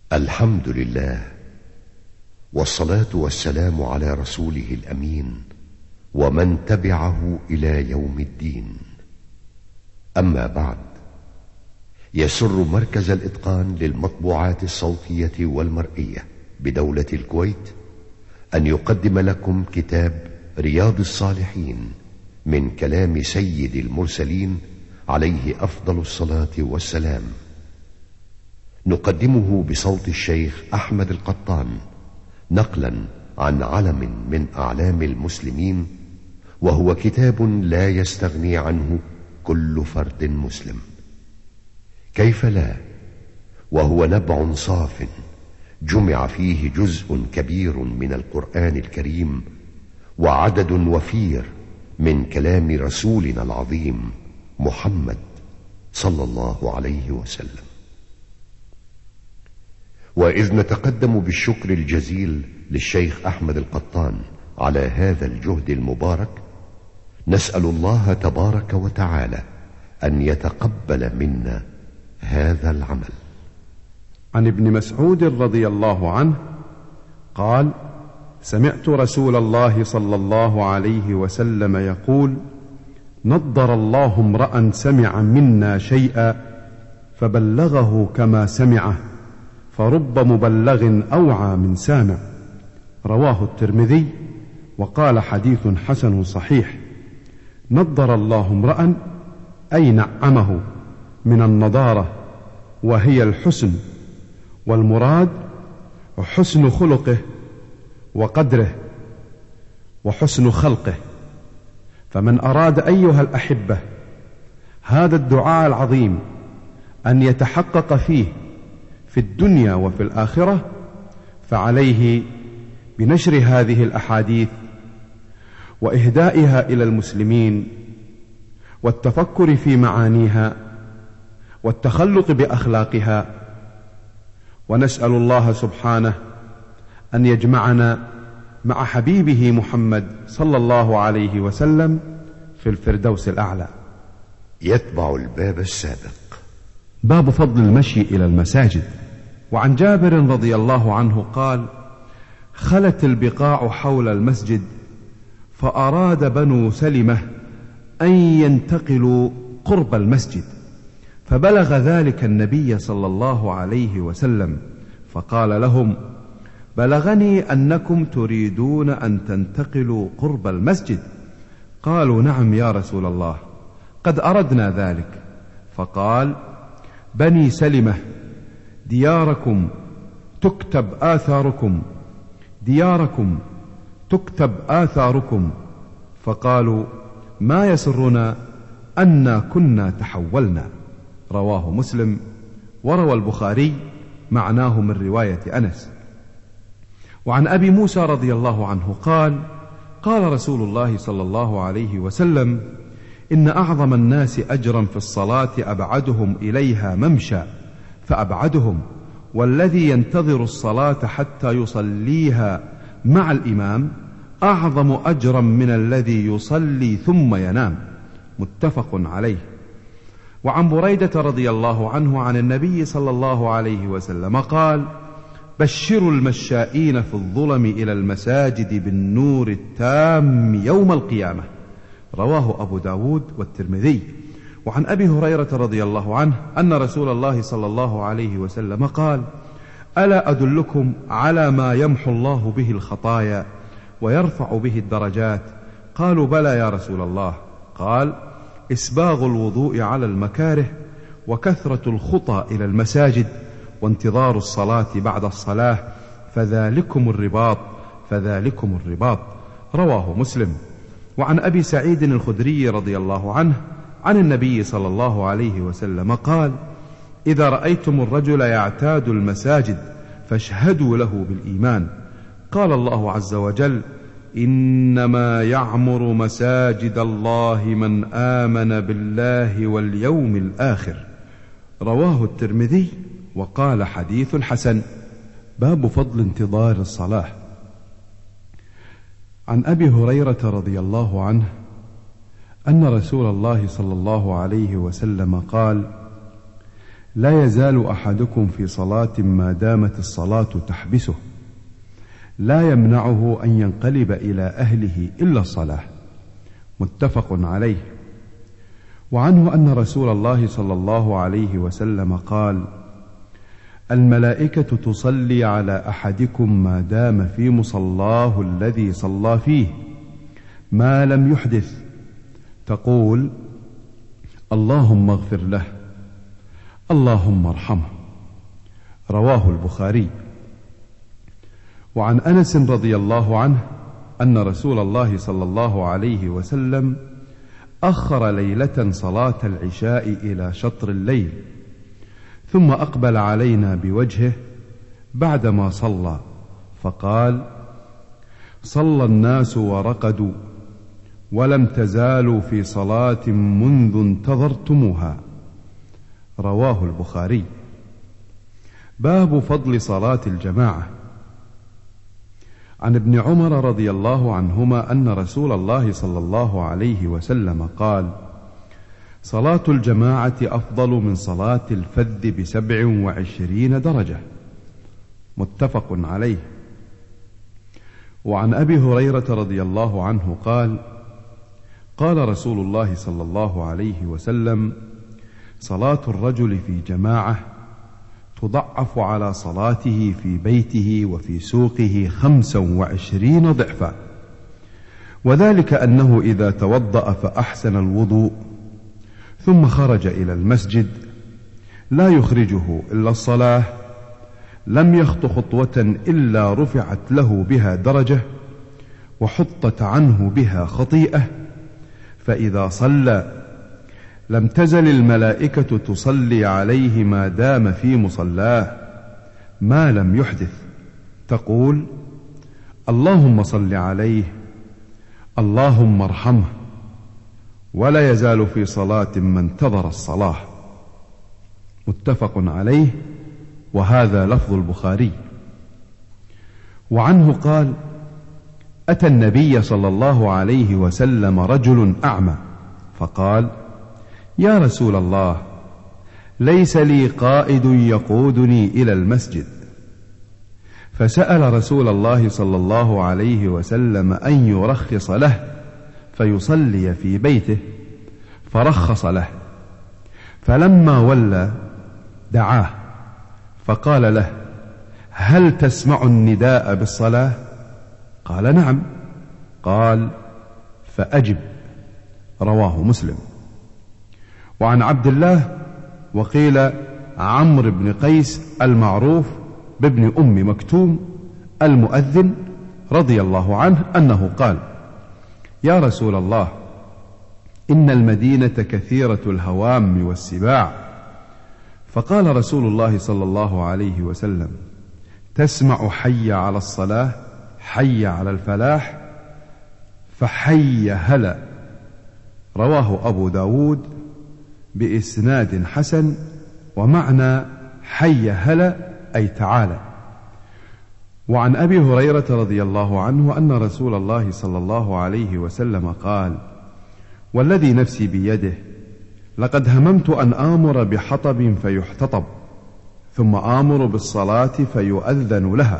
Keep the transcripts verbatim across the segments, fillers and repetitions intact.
الحمد لله، والصلاة والسلام على رسوله الأمين ومن تبعه إلى يوم الدين. أما بعد، يسر مركز الإتقان للمطبوعات الصوتية والمرئية بدولة الكويت أن يقدم لكم كتاب رياض الصالحين من كلام سيد المرسلين عليه أفضل الصلاة والسلام. نقدمه بصوت الشيخ أحمد القطان نقلا عن علم من أعلام المسلمين، وهو كتاب لا يستغني عنه كل فرد مسلم. كيف لا، وهو نبع صاف جمع فيه جزء كبير من القرآن الكريم وعدد وفير من كلام رسولنا العظيم محمد صلى الله عليه وسلم. وإذ نتقدم بالشكر الجزيل للشيخ أحمد القطان على هذا الجهد المبارك، نسأل الله تبارك وتعالى أن يتقبل منا هذا العمل. عن ابن مسعود رضي الله عنه قال: سمعت رسول الله صلى الله عليه وسلم يقول: نضر الله امرأ سمع منا شيئا فبلغه كما سمعه، فرب مبلغ أوعى من سامع. رواه الترمذي وقال حديث حسن صحيح. نضر الله امرأ أي نعمه من النضارة، وهي الحسن، والمراد حسن خلقه وقدره وحسن خلقه. فمن أراد أيها الأحبة هذا الدعاء العظيم أن يتحقق فيه في الدنيا وفي الآخرة، فعليه بنشر هذه الأحاديث وإهدائها إلى المسلمين، والتفكر في معانيها والتخلق بأخلاقها. ونسأل الله سبحانه أن يجمعنا مع حبيبه محمد صلى الله عليه وسلم في الفردوس الأعلى. يتبع الباب السابق. باب فضل المشي إلى المساجد. وعن جابر رضي الله عنه قال: خلت البقاع حول المسجد، فأراد بنو سلمة أن ينتقلوا قرب المسجد، فبلغ ذلك النبي صلى الله عليه وسلم، فقال لهم: بلغني أنكم تريدون أن تنتقلوا قرب المسجد. قالوا: نعم يا رسول الله، قد أردنا ذلك. فقال: بني سلمة دياركم تكتب آثاركم، دياركم تكتب آثاركم. فقالوا: ما يسرنا أنا كنا تحولنا. رواه مسلم، وروى البخاري معناه من رواية أنس. وعن أبي موسى رضي الله عنه قال: قال رسول الله صلى الله عليه وسلم: إن أعظم الناس أجرا في الصلاة أبعدهم إليها ممشى فأبعدهم، والذي ينتظر الصلاة حتى يصليها مع الإمام أعظم أجرا من الذي يصلي ثم ينام. متفق عليه. وعن بريدة رضي الله عنه عن النبي صلى الله عليه وسلم قال: بشروا المشائين في الظلم إلى المساجد بالنور التام يوم القيامة. رواه أبو داود والترمذي. وعن أبي هريرة رضي الله عنه أن رسول الله صلى الله عليه وسلم قال: ألا أدلكم على ما يمحو الله به الخطايا ويرفع به الدرجات؟ قالوا: بلى يا رسول الله. قال: إسباغ الوضوء على المكاره، وكثرة الخطى إلى المساجد، وانتظار الصلاة بعد الصلاة، فذلكم الرباط فذلكم الرباط. رواه مسلم. وعن أبي سعيد الخدري رضي الله عنه عن النبي صلى الله عليه وسلم قال: إذا رأيتم الرجل يعتاد المساجد فاشهدوا له بالإيمان. قال الله عز وجل: إنما يعمر مساجد الله من آمن بالله واليوم الآخر. رواه الترمذي وقال حديث حسن. باب فضل انتظار الصلاة. عن أبي هريرة رضي الله عنه أن رسول الله صلى الله عليه وسلم قال: لا يزال أحدكم في صلاة ما دامت الصلاة تحبسه، لا يمنعه أن ينقلب إلى أهله إلا الصلاة. متفق عليه. وعنه أن رسول الله صلى الله عليه وسلم قال: الملائكة تصلي على أحدكم ما دام في مصلاه الذي صلى فيه ما لم يحدث، تقول: اللهم اغفر له، اللهم ارحمه. رواه البخاري. وعن أنس رضي الله عنه أن رسول الله صلى الله عليه وسلم أخر ليلة صلاة العشاء إلى شطر الليل، ثم أقبل علينا بوجهه بعدما صلى فقال: صلى الناس ورقدوا ولم تزالوا في صلاة منذ انتظرتموها. رواه البخاري. باب فضل صلاة الجماعة. عن ابن عمر رضي الله عنهما أن رسول الله صلى الله عليه وسلم قال: صلاة الجماعة أفضل من صلاة الفذ بسبع وعشرين درجة. متفق عليه. وعن أبي هريرة رضي الله عنه قال: قال رسول الله صلى الله عليه وسلم: صلاة الرجل في جماعة تضعف على صلاته في بيته وفي سوقه خمسا وعشرين ضعفا، وذلك أنه إذا توضأ فأحسن الوضوء ثم خرج إلى المسجد لا يخرجه إلا الصلاة لم يخط خطوة إلا رفعت له بها درجة وحطت عنه بها خطيئة، فإذا صلى لم تزل الملائكة تصلي عليه ما دام في مصلاه ما لم يحدث، تقول: اللهم صل عليه، اللهم ارحمه، ولا يزال في صلاة ما انتظر الصلاة. متفق عليه. وهذا لفظ البخاري. وعنه قال: أتى النبي صلى الله عليه وسلم رجل أعمى فقال: يا رسول الله، ليس لي قائد يقودني إلى المسجد. فسأل رسول الله صلى الله عليه وسلم أن يرخص له فيصلي في بيته، فرخص له. فلما ولى دعاه فقال له: هل تسمع النداء بالصلاة؟ قال: نعم. قال: فأجب. رواه مسلم. وعن عبد الله وقيل عمرو بن قيس المعروف بابن أم مكتوم المؤذن رضي الله عنه أنه قال: يا رسول الله، إن المدينة كثيرة الهوام والسباع. فقال رسول الله صلى الله عليه وسلم: تسمع حي على الصلاة، حي على الفلاح، فحي هلا. رواه أبو داود بإسناد حسن، ومعنى حي هلا أي تعالى. وعن أبي هريرة رضي الله عنه أن رسول الله صلى الله عليه وسلم قال: والذي نفسي بيده، لقد هممت أن آمر بحطب فيحتطب، ثم آمر بالصلاة فيؤذن لها،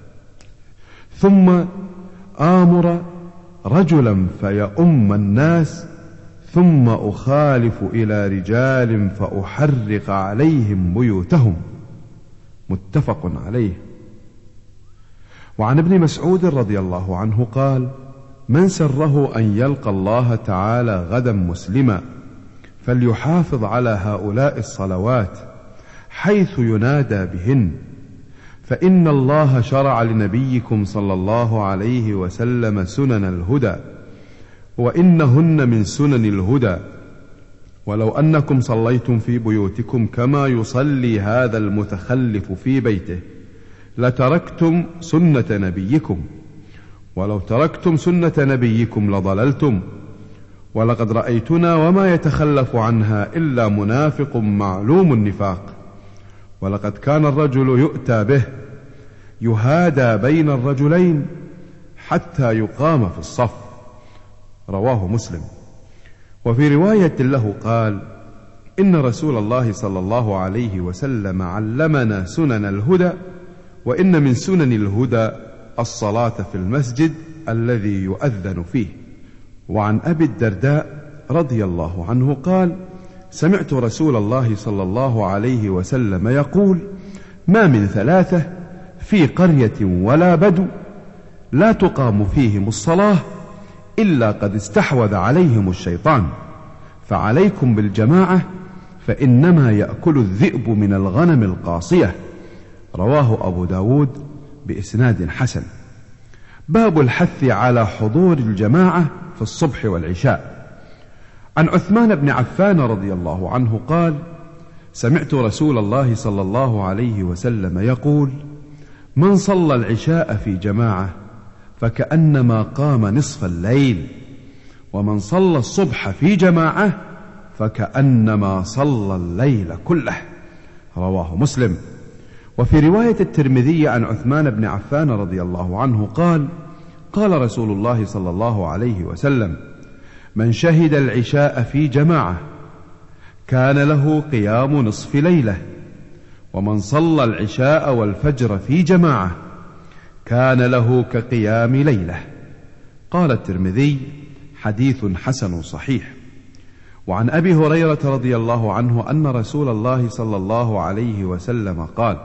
ثم آمر رجلا فيؤم الناس، ثم أخالف إلى رجال فأحرق عليهم بيوتهم. متفق عليه. وعن ابن مسعود رضي الله عنه قال: من سره أن يلقى الله تعالى غدا مسلما فليحافظ على هؤلاء الصلوات حيث ينادى بهن، فإن الله شرع لنبيكم صلى الله عليه وسلم سنن الهدى، وإنهن من سنن الهدى. ولو أنكم صليتم في بيوتكم كما يصلي هذا المتخلف في بيته لتركتم سنة نبيكم، ولو تركتم سنة نبيكم لضللتم. ولقد رأيتنا وما يتخلف عنها إلا منافق معلوم النفاق، ولقد كان الرجل يؤتى به يهادى بين الرجلين حتى يقام في الصف. رواه مسلم. وفي رواية له قال: إن رسول الله صلى الله عليه وسلم علمنا سنن الهدى، وإن من سنن الهدى الصلاة في المسجد الذي يؤذن فيه. وعن أبي الدرداء رضي الله عنه قال: سمعت رسول الله صلى الله عليه وسلم يقول: ما من ثلاثة في قرية ولا بدو لا تقام فيهم الصلاة إلا قد استحوذ عليهم الشيطان، فعليكم بالجماعة فإنما يأكل الذئب من الغنم القاصية. رواه أبو داود بإسناد حسن. باب الحث على حضور الجماعة في الصبح والعشاء. عن عثمان بن عفان رضي الله عنه قال: سمعت رسول الله صلى الله عليه وسلم يقول: من صلى العشاء في جماعة فكأنما قام نصف الليل، ومن صلى الصبح في جماعة فكأنما صلى الليل كله. رواه مسلم. وفي رواية الترمذي عن عثمان بن عفان رضي الله عنه قال: قال رسول الله صلى الله عليه وسلم: من شهد العشاء في جماعة كان له قيام نصف ليلة، ومن صلى العشاء والفجر في جماعة كان له كقيام ليلة. قال الترمذي: حديث حسن صحيح. وعن أبي هريرة رضي الله عنه أن رسول الله صلى الله عليه وسلم قال: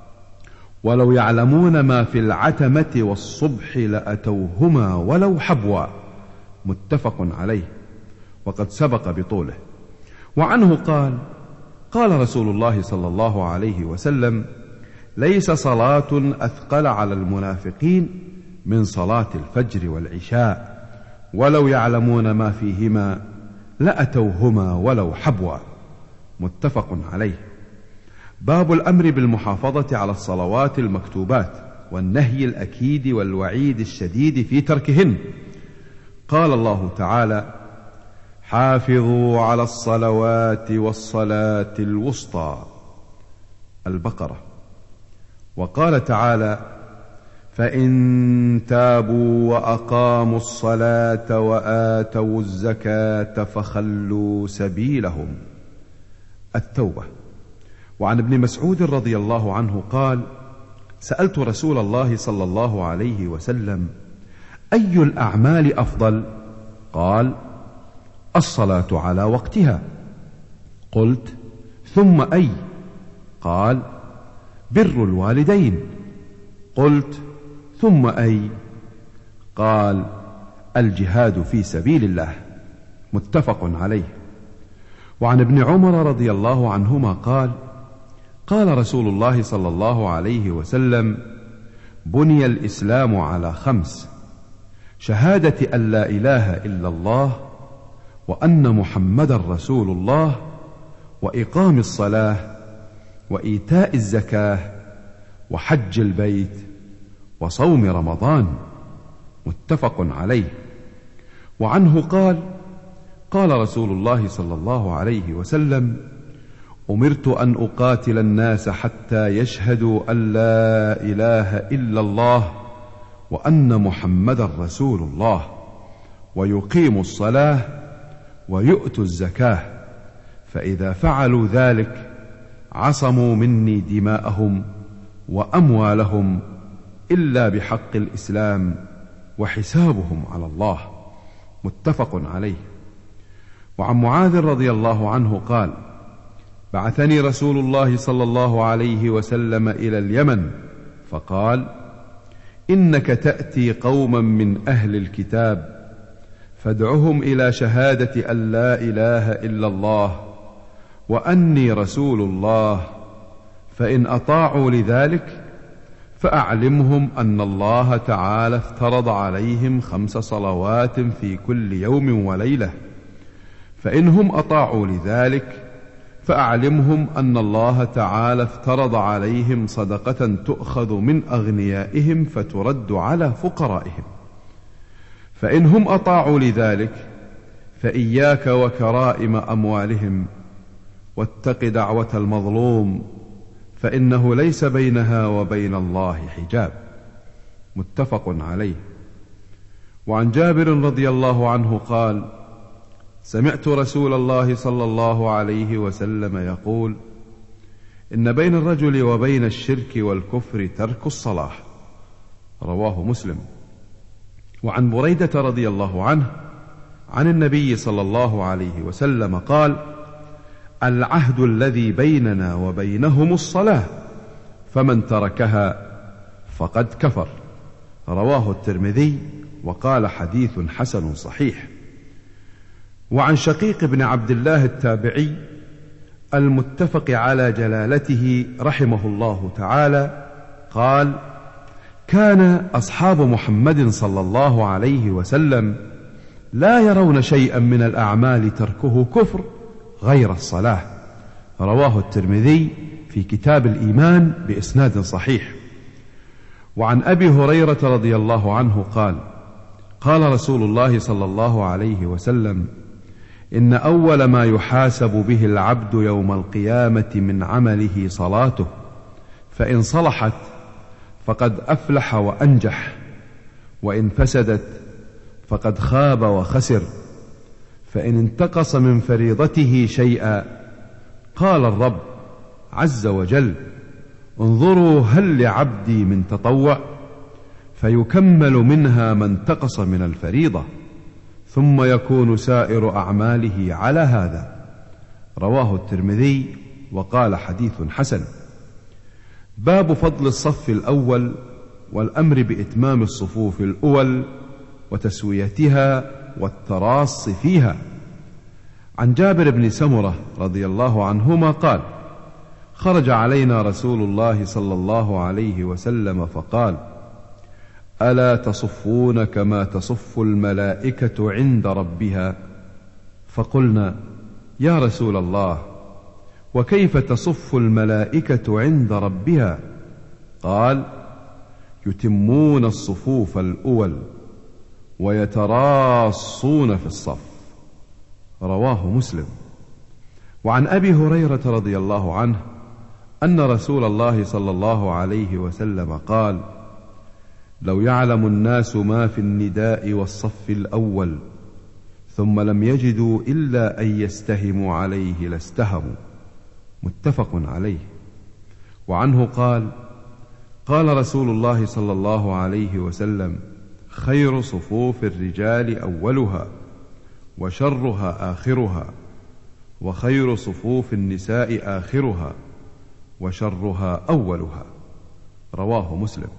ولو يعلمون ما في العتمة والصبح لأتوهما ولو حبوا. متفق عليه، وقد سبق بطوله. وعنه قال: قال رسول الله صلى الله عليه وسلم: ليس صلاة أثقل على المنافقين من صلاة الفجر والعشاء، ولو يعلمون ما فيهما لأتوهما ولو حبوا. متفق عليه. باب الأمر بالمحافظة على الصلوات المكتوبات، والنهي الأكيد والوعيد الشديد في تركهن. قال الله تعالى: حافظوا على الصلوات والصلاة الوسطى. البقرة. وقال تعالى: فإن تابوا وأقاموا الصلاة وآتوا الزكاة فخلوا سبيلهم. التوبة. وعن ابن مسعود رضي الله عنه قال: سألت رسول الله صلى الله عليه وسلم: أي الأعمال أفضل؟ قال: الصلاة على وقتها. قلت: ثم أي؟ قال: بر الوالدين. قلت: ثم أي؟ قال: الجهاد في سبيل الله. متفق عليه. وعن ابن عمر رضي الله عنهما قال: قال رسول الله صلى الله عليه وسلم: بني الإسلام على خمس: شهادة أن لا إله إلا الله، وأن محمدا رسول الله، وإقام الصلاة، وإيتاء الزكاة، وحج البيت، وصوم رمضان. متفق عليه. وعنه قال: قال رسول الله صلى الله عليه وسلم: أمرت أن أقاتل الناس حتى يشهدوا أن لا إله إلا الله وأن محمدا رسول الله، ويقيموا الصلاة، ويؤتوا الزكاة، فإذا فعلوا ذلك عصموا مني دماءهم وأموالهم إلا بحق الإسلام، وحسابهم على الله. متفق عليه. وعن معاذ رضي الله عنه قال: بعثني رسول الله صلى الله عليه وسلم إلى اليمن فقال: إنك تأتي قوما من أهل الكتاب فادعهم إلى شهادة أن لا إله إلا الله وأني رسول الله، فإن أطاعوا لذلك فأعلمهم أن الله تعالى افترض عليهم خمس صلوات في كل يوم وليلة، فإنهم أطاعوا لذلك فأعلمهم أن الله تعالى افترض عليهم صدقة تؤخذ من أغنيائهم فترد على فقرائهم، فإنهم أطاعوا لذلك فإياك وكرائم أموالهم، واتق دعوة المظلوم فإنه ليس بينها وبين الله حجاب. متفق عليه. وعن جابر رضي الله عنه قال: سمعت رسول الله صلى الله عليه وسلم يقول: إن بين الرجل وبين الشرك والكفر ترك الصلاة. رواه مسلم. وعن بريدة رضي الله عنه عن النبي صلى الله عليه وسلم قال: العهد الذي بيننا وبينهم الصلاة، فمن تركها فقد كفر. رواه الترمذي وقال: حديث حسن صحيح. وعن شقيق بن عبد الله التابعي المتفق على جلالته رحمه الله تعالى قال: كان أصحاب محمد صلى الله عليه وسلم لا يرون شيئا من الأعمال تركه كفر غير الصلاة. رواه الترمذي في كتاب الإيمان بإسناد صحيح. وعن أبي هريرة رضي الله عنه قال: قال رسول الله صلى الله عليه وسلم: إن أول ما يحاسب به العبد يوم القيامة من عمله صلاته، فإن صلحت فقد أفلح وأنجح، وإن فسدت فقد خاب وخسر. فإن انتقص من فريضته شيئا قال الرب عز وجل: انظروا هل لعبدي من تطوع، فيكمل منها ما انتقص من الفريضة، ثم يكون سائر أعماله على هذا. رواه الترمذي وقال: حديث حسن. باب فضل الصف الأول والأمر بإتمام الصفوف الأول وتسويتها والتراص فيها. عن جابر بن سمرة رضي الله عنهما قال: خرج علينا رسول الله صلى الله عليه وسلم فقال: ألا تصفون كما تصف الملائكة عند ربها؟ فقلنا: يا رسول الله، وكيف تصف الملائكة عند ربها؟ قال: يتمون الصفوف الأول ويتراصون في الصف. رواه مسلم. وعن أبي هريرة رضي الله عنه أن رسول الله صلى الله عليه وسلم قال: لو يعلم الناس ما في النداء والصف الأول ثم لم يجدوا إلا أن يستهموا عليه لاستهموا. متفق عليه. وعنه قال: قال رسول الله صلى الله عليه وسلم: خير صفوف الرجال أولها، وشرها آخرها، وخير صفوف النساء آخرها، وشرها أولها. رواه مسلم.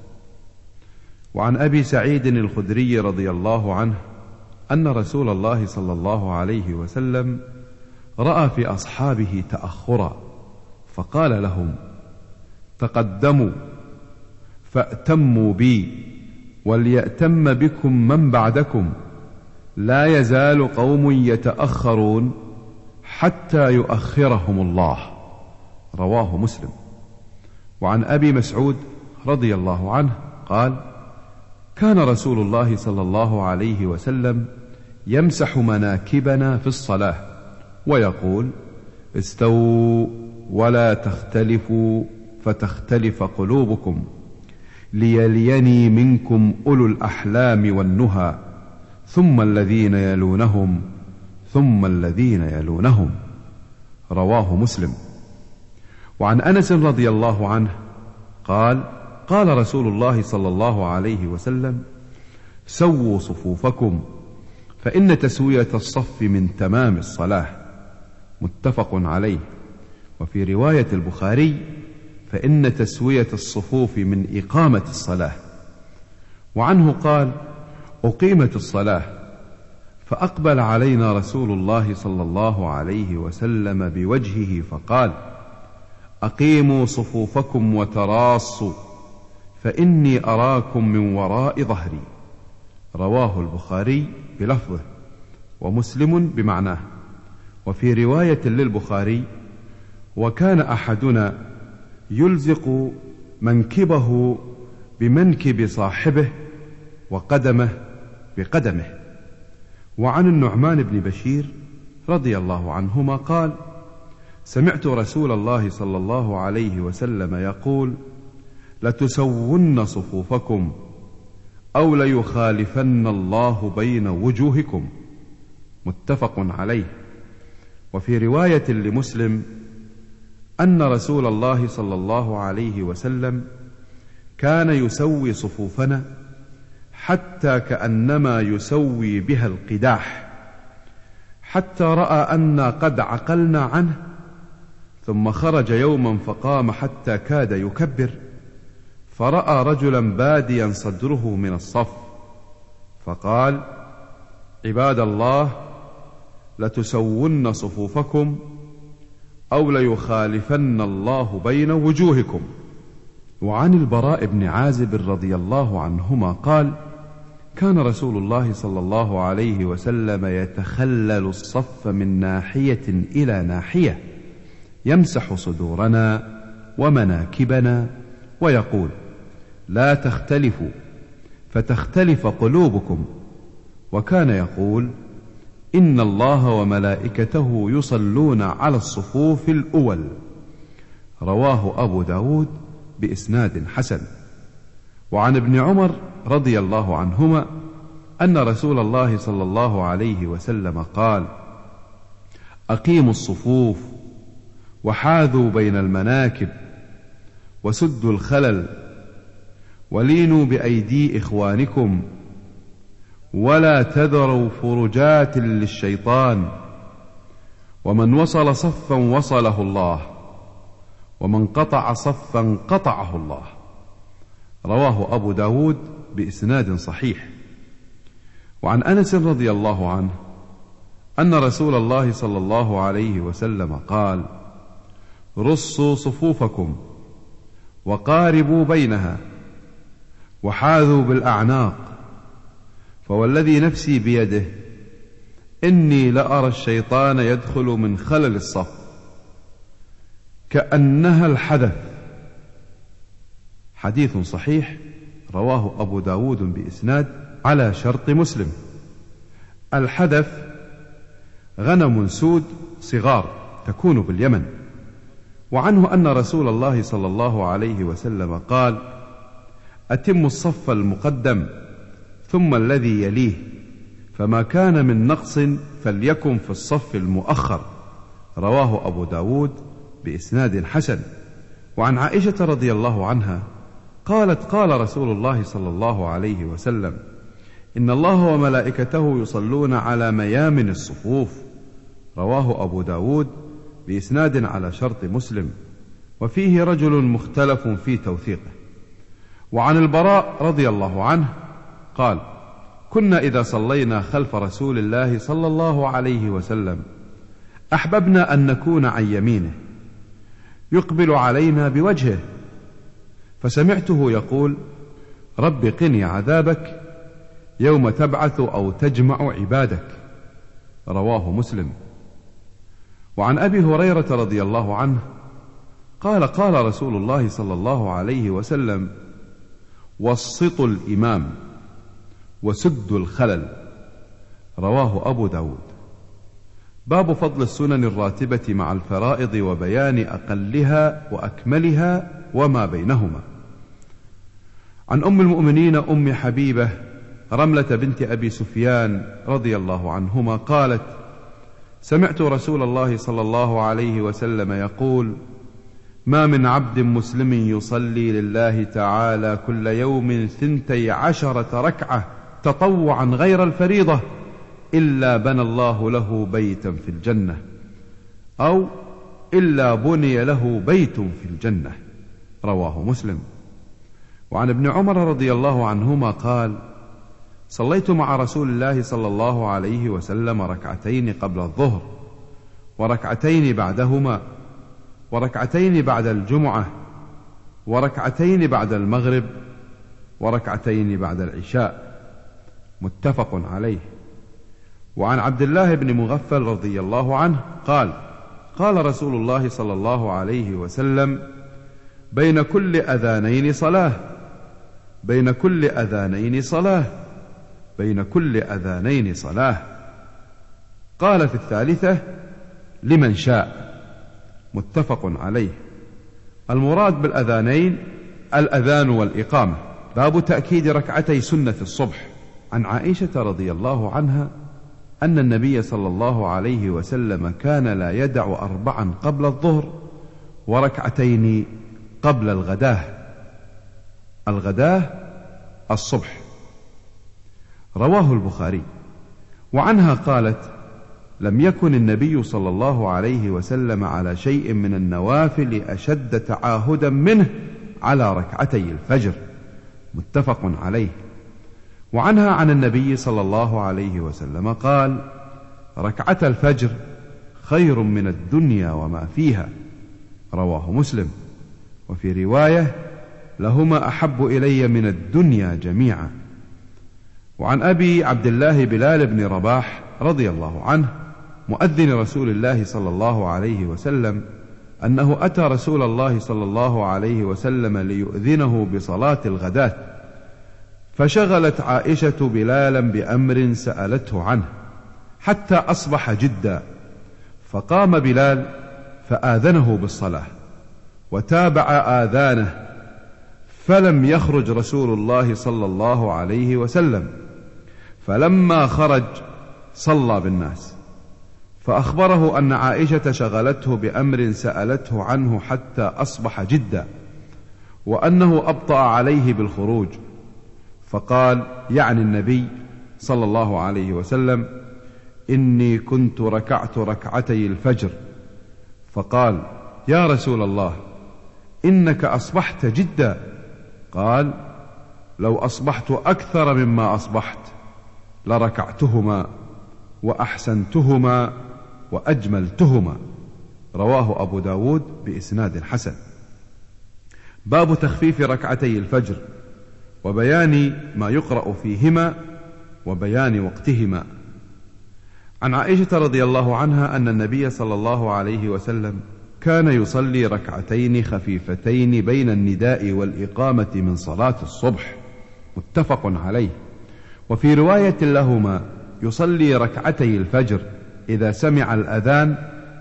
وعن أبي سعيد الخدري رضي الله عنه أن رسول الله صلى الله عليه وسلم رأى في أصحابه تأخرا، فقال لهم: تقدموا فأتموا بي، وليأتم بكم من بعدكم، لا يزال قوم يتأخرون حتى يؤخرهم الله. رواه مسلم. وعن أبي مسعود رضي الله عنه قال: كان رسول الله صلى الله عليه وسلم يمسح مناكبنا في الصلاة ويقول: استووا ولا تختلفوا فتختلف قلوبكم، ليليني منكم أولو الأحلام والنهى، ثم الذين يلونهم ثم الذين يلونهم. رواه مسلم. وعن أنس رضي الله عنه قال: قال رسول الله صلى الله عليه وسلم: سووا صفوفكم، فإن تسوية الصف من تمام الصلاة. متفق عليه. وفي رواية البخاري: فإن تسوية الصفوف من إقامة الصلاة. وعنه قال: أقيمت الصلاة، فأقبل علينا رسول الله صلى الله عليه وسلم بوجهه فقال: أقيموا صفوفكم وتراصوا، فإني أراكم من وراء ظهري. رواه البخاري بلفظه، ومسلم بمعناه. وفي رواية للبخاري: وكان أحدنا يلزق منكبه بمنكب صاحبه وقدمه بقدمه. وعن النعمان بن بشير رضي الله عنهما قال: سمعت رسول الله صلى الله عليه وسلم يقول: لتسون صفوفكم أو ليخالفن الله بين وجوهكم. متفق عليه. وفي رواية لمسلم أن رسول الله صلى الله عليه وسلم كان يسوي صفوفنا حتى كأنما يسوي بها القداح، حتى رأى أنا قد عقلنا عنه، ثم خرج يوما فقام حتى كاد يكبر، فرأى رجلا باديا صدره من الصف، فقال: عباد الله، لتسون صفوفكم أو ليخالفن الله بين وجوهكم. وعن البراء بن عازب رضي الله عنهما قال: كان رسول الله صلى الله عليه وسلم يتخلل الصف من ناحية إلى ناحية، يمسح صدورنا ومناكبنا ويقول: لا تختلفوا فتختلف قلوبكم. وكان يقول: إن الله وملائكته يصلون على الصفوف الأول. رواه أبو داود بإسناد حسن. وعن ابن عمر رضي الله عنهما أن رسول الله صلى الله عليه وسلم قال: أقيموا الصفوف وحاذوا بين المناكب وسدوا الخلل ولينوا بأيدي إخوانكم ولا تذروا فرجات للشيطان، ومن وصل صفا وصله الله، ومن قطع صفا قطعه الله. رواه أبو داود بإسناد صحيح. وعن أنس رضي الله عنه أن رسول الله صلى الله عليه وسلم قال: رصوا صفوفكم وقاربوا بينها وحاذوا بالأعناق، فوالذي نفسي بيده إني لأرى الشيطان يدخل من خلل الصف كأنها الحدث. حديث صحيح رواه أبو داود بإسناد على شرط مسلم. الحدث غنم سود صغار تكون باليمن. وعنه أن رسول الله صلى الله عليه وسلم قال: أتموا الصف المقدم ثم الذي يليه، فما كان من نقص فليكن في الصف المؤخر. رواه أبو داود بإسناد حسن. وعن عائشة رضي الله عنها قالت: قال رسول الله صلى الله عليه وسلم: إن الله وملائكته يصلون على ميامن الصفوف. رواه أبو داود بإسناد على شرط مسلم، وفيه رجل مختلف في توثيقه. وعن البراء رضي الله عنه قال: كنا إذا صلينا خلف رسول الله صلى الله عليه وسلم أحببنا أن نكون عن يمينه يقبل علينا بوجهه، فسمعته يقول: رب قني عذابك يوم تبعث أو تجمع عبادك. رواه مسلم. وعن أبي هريرة رضي الله عنه قال: قال رسول الله صلى الله عليه وسلم: وسطوا الإمام وسدوا الخلل. رواه أبو داود. باب فضل السنن الراتبة مع الفرائض وبيان أقلها وأكملها وما بينهما. عن أم المؤمنين أم حبيبة رملة بنت أبي سفيان رضي الله عنهما قالت: سمعت رسول الله صلى الله عليه وسلم يقول: ما من عبد مسلم يصلي لله تعالى كل يوم ثنتي عشرة ركعة تطوعا غير الفريضة إلا بنى الله له بيتا في الجنة، أو إلا بني له بيت في الجنة. رواه مسلم. وعن ابن عمر رضي الله عنهما قال: صليت مع رسول الله صلى الله عليه وسلم ركعتين قبل الظهر، وركعتين بعدهما، وركعتين بعد الجمعة، وركعتين بعد المغرب، وركعتين بعد العشاء. متفق عليه. وعن عبد الله بن مغفل رضي الله عنه قال: قال رسول الله صلى الله عليه وسلم: بين كل أذانين صلاة، بين كل أذانين صلاة، بين كل أذانين صلاة. قال في الثالثة: لمن شاء. متفق عليه. المراد بالأذانين الأذان والإقامة. باب تأكيد ركعتي سنة الصبح. عن عائشة رضي الله عنها أن النبي صلى الله عليه وسلم كان لا يدع أربعا قبل الظهر وركعتين قبل الغداه. الغداه الصبح. رواه البخاري. وعنها قالت: لم يكن النبي صلى الله عليه وسلم على شيء من النوافل أشد تعاهدا منه على ركعتي الفجر. متفق عليه. وعنها عن النبي صلى الله عليه وسلم قال: ركعة الفجر خير من الدنيا وما فيها. رواه مسلم. وفي رواية: لهما أحب إلي من الدنيا جميعا. وعن أبي عبد الله بلال بن رباح رضي الله عنه مؤذن رسول الله صلى الله عليه وسلم أنه أتى رسول الله صلى الله عليه وسلم ليؤذنه بصلاة الغداة، فشغلت عائشة بلالا بأمر سألته عنه حتى أصبح جدا، فقام بلال فآذنه بالصلاة وتابع آذانه، فلم يخرج رسول الله صلى الله عليه وسلم، فلما خرج صلى بالناس، فأخبره أن عائشة شغلته بأمر سألته عنه حتى أصبح جدا، وأنه أبطأ عليه بالخروج، فقال يعني النبي صلى الله عليه وسلم: إني كنت ركعت ركعتي الفجر. فقال: يا رسول الله إنك أصبحت جدا. قال: لو أصبحت أكثر مما أصبحت لركعتهما وأحسنتهما وأجملتهما. رواه أبو داود بإسناد حسن. باب تخفيف ركعتي الفجر وبيان ما يقرأ فيهما وبيان وقتهما. عن عائشة رضي الله عنها أن النبي صلى الله عليه وسلم كان يصلي ركعتين خفيفتين بين النداء والإقامة من صلاة الصبح. متفق عليه. وفي رواية لهما: يصلي ركعتي الفجر إذا سمع الأذان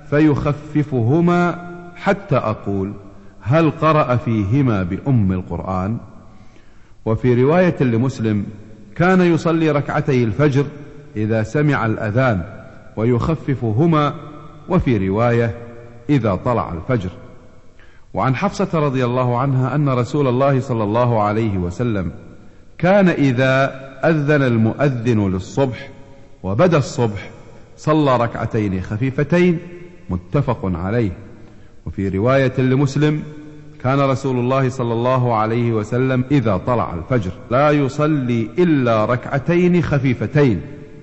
فيخففهما حتى أقول: هل قرأ فيهما بأم القرآن؟ وفي رواية لمسلم: كان يصلي ركعتي الفجر إذا سمع الأذان ويخففهما، وفي رواية: إذا طلع الفجر. وعن حفصة رضي الله عنها أن رسول الله صلى الله عليه وسلم كان إذا أذن المؤذن للصبح وبدا الصبح صلى ركعتين خفيفتين. متفق عليه. وفي رواية لمسلم: كان رسول الله صلى الله عليه وسلم إذا طلع الفجر لا يصلي إلا ركعتين خفيفتين.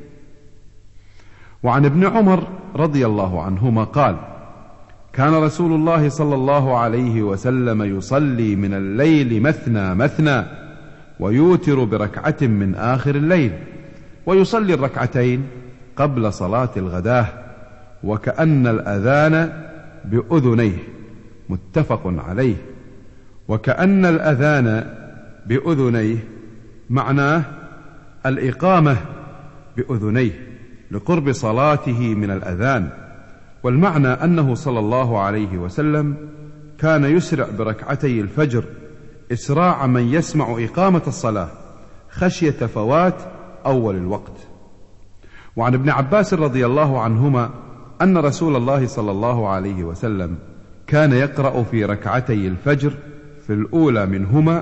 وعن ابن عمر رضي الله عنهما قال: كان رسول الله صلى الله عليه وسلم يصلي من الليل مثنى مثنى ويوتر بركعة من آخر الليل، ويصلي الركعتين قبل صلاة الغداة وكأن الأذان بأذنيه. متفق عليه. وكأن الأذان بأذنيه معناه الإقامة بأذنيه لقرب صلاته من الأذان، والمعنى أنه صلى الله عليه وسلم كان يسرع بركعتي الفجر إسراع من يسمع إقامة الصلاة خشية فوات أول الوقت. وعن ابن عباس رضي الله عنهما أن رسول الله صلى الله عليه وسلم كان يقرأ في ركعتي الفجر في الأولى منهما: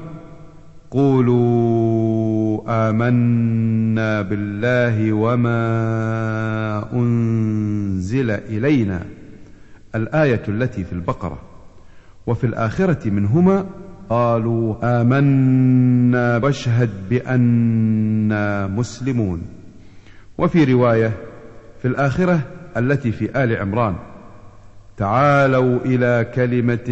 قولوا آمنا بالله وما أنزل إلينا، الآية التي في البقرة. وفي الآخرة منهما: قالوا آمنا واشهد بأننا مسلمون. وفي رواية في الآخرة التي في آل عمران: تعالوا إلى كلمة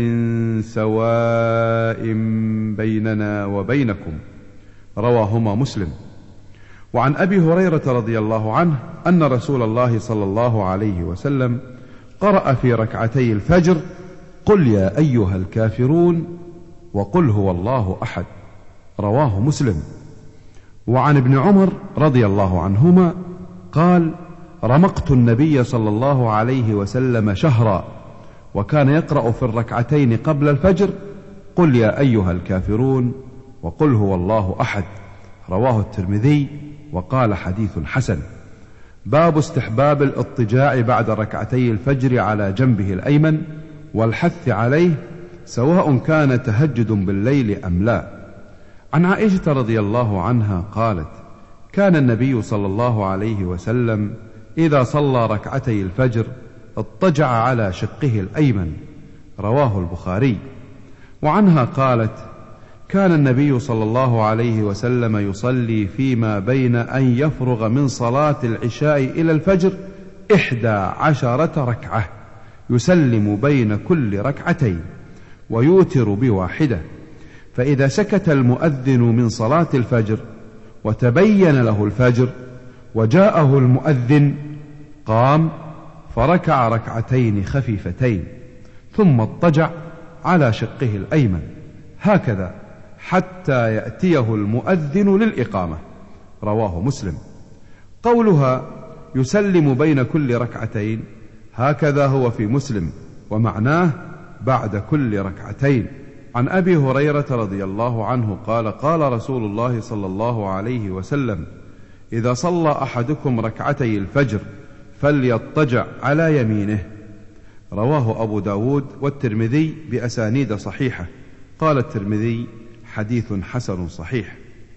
سواء بيننا وبينكم. رواهما مسلم. وعن أبي هريرة رضي الله عنه أن رسول الله صلى الله عليه وسلم قرأ في ركعتي الفجر: قل يا أيها الكافرون وقل هو الله أحد. رواه مسلم. وعن ابن عمر رضي الله عنهما قال: رمقت النبي صلى الله عليه وسلم شهرا، وكان يقرأ في الركعتين قبل الفجر: قل يا أيها الكافرون وقل هو الله أحد. رواه الترمذي وقال: حديث حسن. باب استحباب الاضطجاع بعد ركعتي الفجر على جنبه الأيمن والحث عليه سواء كان تهجد بالليل أم لا. عن عائشة رضي الله عنها قالت: كان النبي صلى الله عليه وسلم إذا صلى ركعتي الفجر اضطجع على شقه الأيمن. رواه البخاري. وعنها قالت: كان النبي صلى الله عليه وسلم يصلي فيما بين أن يفرغ من صلاة العشاء إلى الفجر إحدى عشرة ركعة، يسلم بين كل ركعتين ويوتر بواحدة، فإذا سكت المؤذن من صلاة الفجر وتبين له الفجر وجاءه المؤذن قام فركع ركعتين خفيفتين ثم اضطجع على شقه الأيمن هكذا حتى يأتيه المؤذن للإقامة. رواه مسلم. قولها يسلم بين كل ركعتين هكذا هو في مسلم، ومعناه بعد كل ركعتين. عن أبي هريرة رضي الله عنه قال: قال رسول الله صلى الله عليه وسلم: إذا صلى أحدكم ركعتي الفجر فليضطجع على يمينه. رواه أبو داود والترمذي بأسانيد صحيحة. قال الترمذي: حديث حسن صحيح.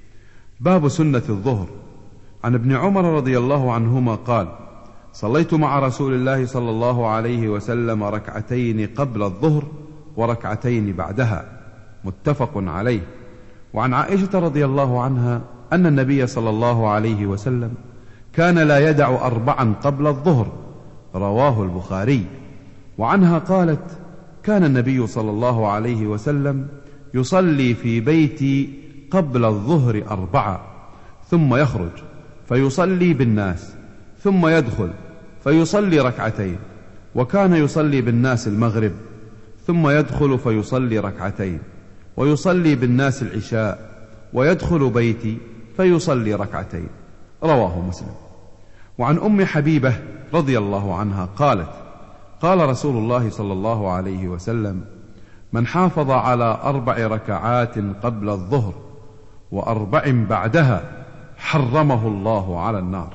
باب سنة الظهر. عن ابن عمر رضي الله عنهما قال: صليت مع رسول الله صلى الله عليه وسلم ركعتين قبل الظهر وركعتين بعدها، متفق عليه. وعن عائشة رضي الله عنها أن النبي صلى الله عليه وسلم كان لا يدع أربعا قبل الظهر. رواه البخاري. وعنها قالت: كان النبي صلى الله عليه وسلم يصلي في بيتي قبل الظهر أربعة، ثم يخرج فيصلي بالناس، ثم يدخل فيصلي ركعتين، وكان يصلي بالناس المغرب، ثم يدخل فيصلي ركعتين، ويصلي بالناس العشاء، ويدخل بيتي فيصلي ركعتين. رواه مسلم. وعن أم حبيبة رضي الله عنها قالت: قال رسول الله صلى الله عليه وسلم: من حافظ على أربع ركعات قبل الظهر وأربع بعدها حرمه الله على النار.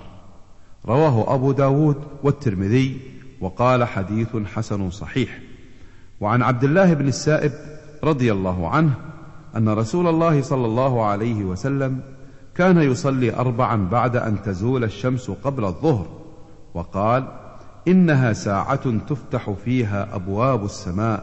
رواه أبو داود والترمذي وقال: حديث حسن صحيح. وعن عبد الله بن السائب رضي الله عنه أن رسول الله صلى الله عليه وسلم كان يصلي أربعا بعد أن تزول الشمس قبل الظهر، وقال: إنها ساعة تفتح فيها أبواب السماء،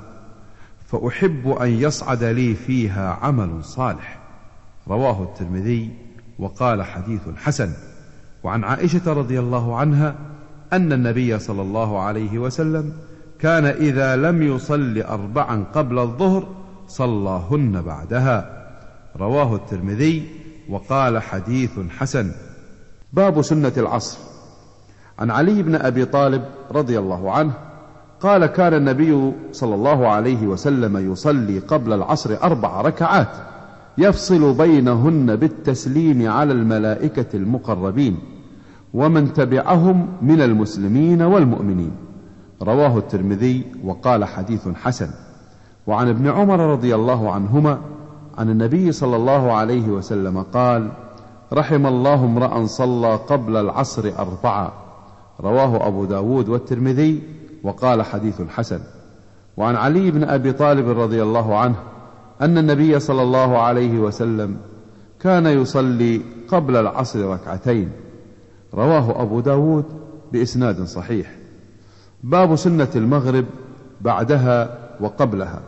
فأحب أن يصعد لي فيها عمل صالح. رواه الترمذي وقال: حديث حسن. وعن عائشة رضي الله عنها أن النبي صلى الله عليه وسلم كان إذا لم يصل أربعا قبل الظهر صلاهن بعدها. رواه الترمذي وقال: حديث حسن. باب سنة العصر. عن علي بن أبي طالب رضي الله عنه قال: كان النبي صلى الله عليه وسلم يصلي قبل العصر أربع ركعات يفصل بينهن بالتسليم على الملائكة المقربين ومن تبعهم من المسلمين والمؤمنين. رواه الترمذي وقال: حديث حسن. وعن ابن عمر رضي الله عنهما عن النبي صلى الله عليه وسلم قال: رحم الله امرأ صلى قبل العصر أربعة. رواه أبو داود والترمذي وقال: حديث حسن. وعن علي بن أبي طالب رضي الله عنه أن النبي صلى الله عليه وسلم كان يصلي قبل العصر ركعتين. رواه أبو داود بإسناد صحيح. باب سنة المغرب بعدها وقبلها.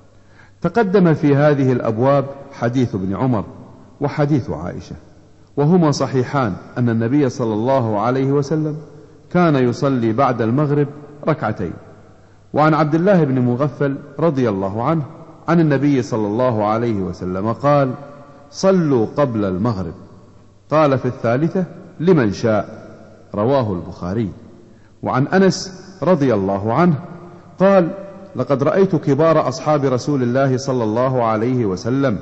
تقدم في هذه الأبواب حديث ابن عمر وحديث عائشة، وهما صحيحان أن النبي صلى الله عليه وسلم كان يصلي بعد المغرب ركعتين. وعن عبد الله بن مغفل رضي الله عنه عن النبي صلى الله عليه وسلم قال: صلوا قبل المغرب. قال في الثالثة: لمن شاء. رواه البخاري. وعن أنس رضي الله عنه قال: لقد رأيت كبار أصحاب رسول الله صلى الله عليه وسلم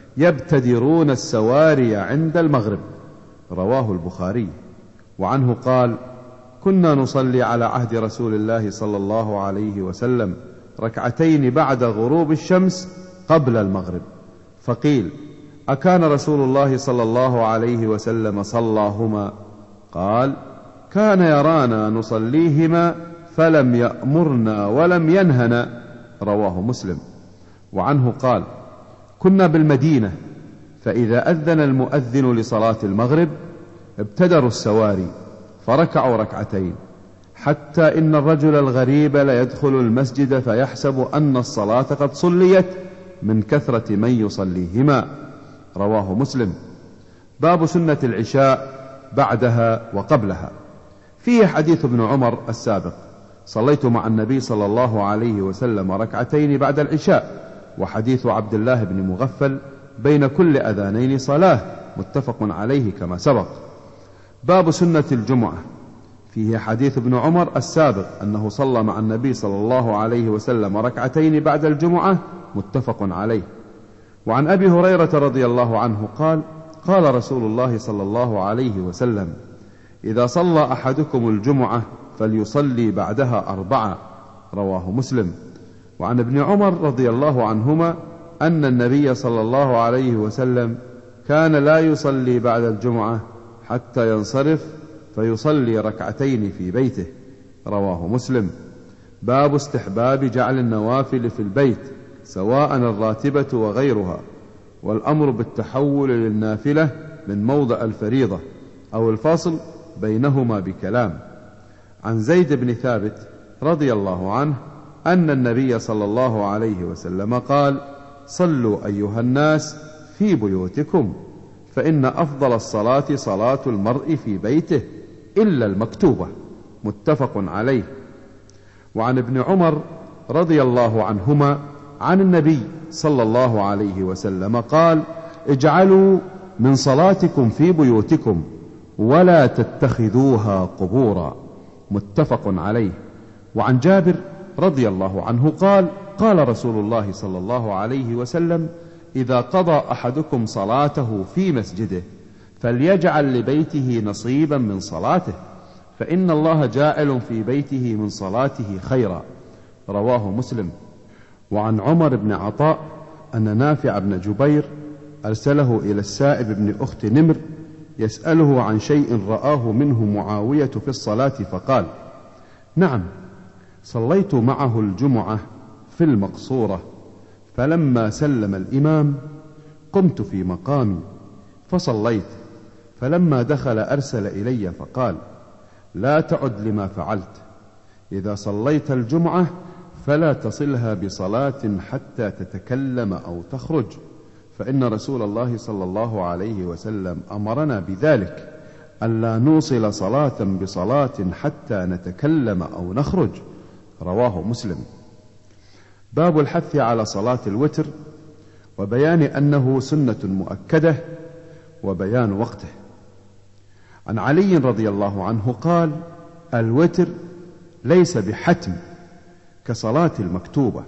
يبتدرون السواري عند المغرب. رواه البخاري. وعنه قال: كنا نصلي على عهد رسول الله صلى الله عليه وسلم ركعتين بعد غروب الشمس قبل المغرب، فقيل: أكان رسول الله صلى الله عليه وسلم صلاهما؟ قال: كان يرانا نصليهما فلم يأمرنا ولم ينهنا. رواه مسلم. وعنه قال: كنا بالمدينة فإذا أذن المؤذن لصلاة المغرب ابتدروا السواري فركعوا ركعتين، حتى إن الرجل الغريب ليدخل المسجد فيحسب أن الصلاة قد صليت من كثرة من يصليهما. رواه مسلم. باب سنة العشاء بعدها وقبلها. فيه حديث ابن عمر السابق: صليت مع النبي صلى الله عليه وسلم ركعتين بعد العشاء. وحديث عبد الله بن مغفل: بين كل أذانين صلاة، متفق عليه كما سبق. باب سنة الجمعة. فيه حديث ابن عمر السابق أنه صلى مع النبي صلى الله عليه وسلم ركعتين بعد الجمعة، متفق عليه. وعن أبي هريرة رضي الله عنه قال: قال رسول الله صلى الله عليه وسلم: إذا صلى أحدكم الجمعة فليصلي بعدها أربعة. رواه مسلم. وعن ابن عمر رضي الله عنهما أن النبي صلى الله عليه وسلم كان لا يصلي بعد الجمعة حتى ينصرف فيصلي ركعتين في بيته. رواه مسلم. باب استحباب جعل النوافل في البيت سواء الراتبة وغيرها، والأمر بالتحول للنافلة من موضع الفريضة أو الفاصل بينهما بكلام. عن زيد بن ثابت رضي الله عنه أن النبي صلى الله عليه وسلم قال: صلوا أيها الناس في بيوتكم، فإن أفضل الصلاة صلاة المرء في بيته إلا المكتوبة، متفق عليه. وعن ابن عمر رضي الله عنهما عن النبي صلى الله عليه وسلم قال: اجعلوا من صلاتكم في بيوتكم ولا تتخذوها قبورا، متفق عليه. وعن جابر رضي الله عنه قال: قال رسول الله صلى الله عليه وسلم: إذا قضى أحدكم صلاته في مسجده فليجعل لبيته نصيبا من صلاته، فإن الله جاعل في بيته من صلاته خيرا. رواه مسلم. وعن عمر بن عطاء أن نافع بن جبير أرسله إلى السائب بن أخت نمر يسأله عن شيء رآه منه معاوية في الصلاة، فقال: نعم، صليت معه الجمعة في المقصورة، فلما سلم الإمام قمت في مقامي فصليت، فلما دخل أرسل إلي فقال: لا تعد لما فعلت، إذا صليت الجمعة فلا تصلها بصلاة حتى تتكلم أو تخرج، فإن رسول الله صلى الله عليه وسلم أمرنا بذلك، ألا نوصل صلاة بصلاة حتى نتكلم أو نخرج. رواه مسلم. باب الحث على صلاة الوتر وبيان أنه سنة مؤكدة وبيان وقته. عن علي رضي الله عنه قال: الوتر ليس بحتم كصلاة المكتوبة،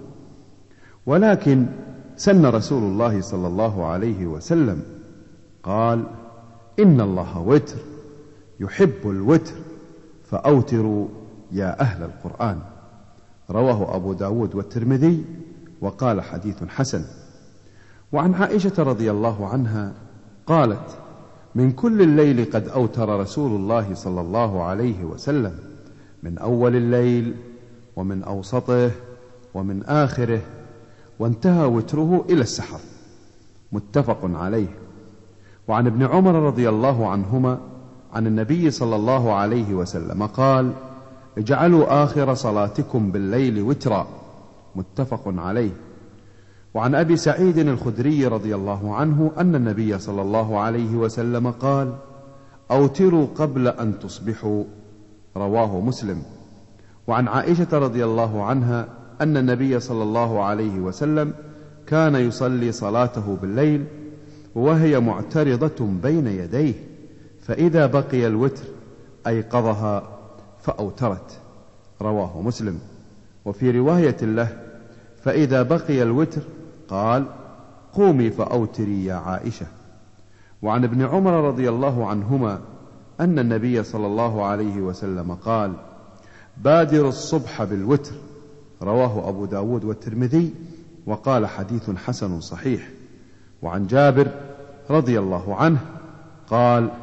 ولكن سن رسول الله صلى الله عليه وسلم، قال: إن الله وتر يحب الوتر فأوتروا يا أهل القرآن. رواه أبو داود والترمذي وقال حديث حسن. وعن عائشة رضي الله عنها قالت: من كل الليل قد أوتر رسول الله صلى الله عليه وسلم، من أول الليل ومن أوسطه ومن آخره، وانتهى وتره إلى السحر، متفق عليه. وعن ابن عمر رضي الله عنهما عن النبي صلى الله عليه وسلم قال: اجعلوا آخر صلاتكم بالليل وترا، متفق عليه. وعن أبي سعيد الخدري رضي الله عنه أن النبي صلى الله عليه وسلم قال: أوتروا قبل أن تصبحوا. رواه مسلم. وعن عائشة رضي الله عنها أن النبي صلى الله عليه وسلم كان يصلي صلاته بالليل وهي معترضة بين يديه، فإذا بقي الوتر أيقظها فأوترت. رواه مسلم. وفي رواية له: فإذا بقي الوتر قال: قومي فأوتري يا عائشة. وعن ابن عمر رضي الله عنهما أن النبي صلى الله عليه وسلم قال: بادر الصبح بالوتر. رواه أبو داود والترمذي وقال حديث حسن صحيح. وعن جابر رضي الله عنه قال: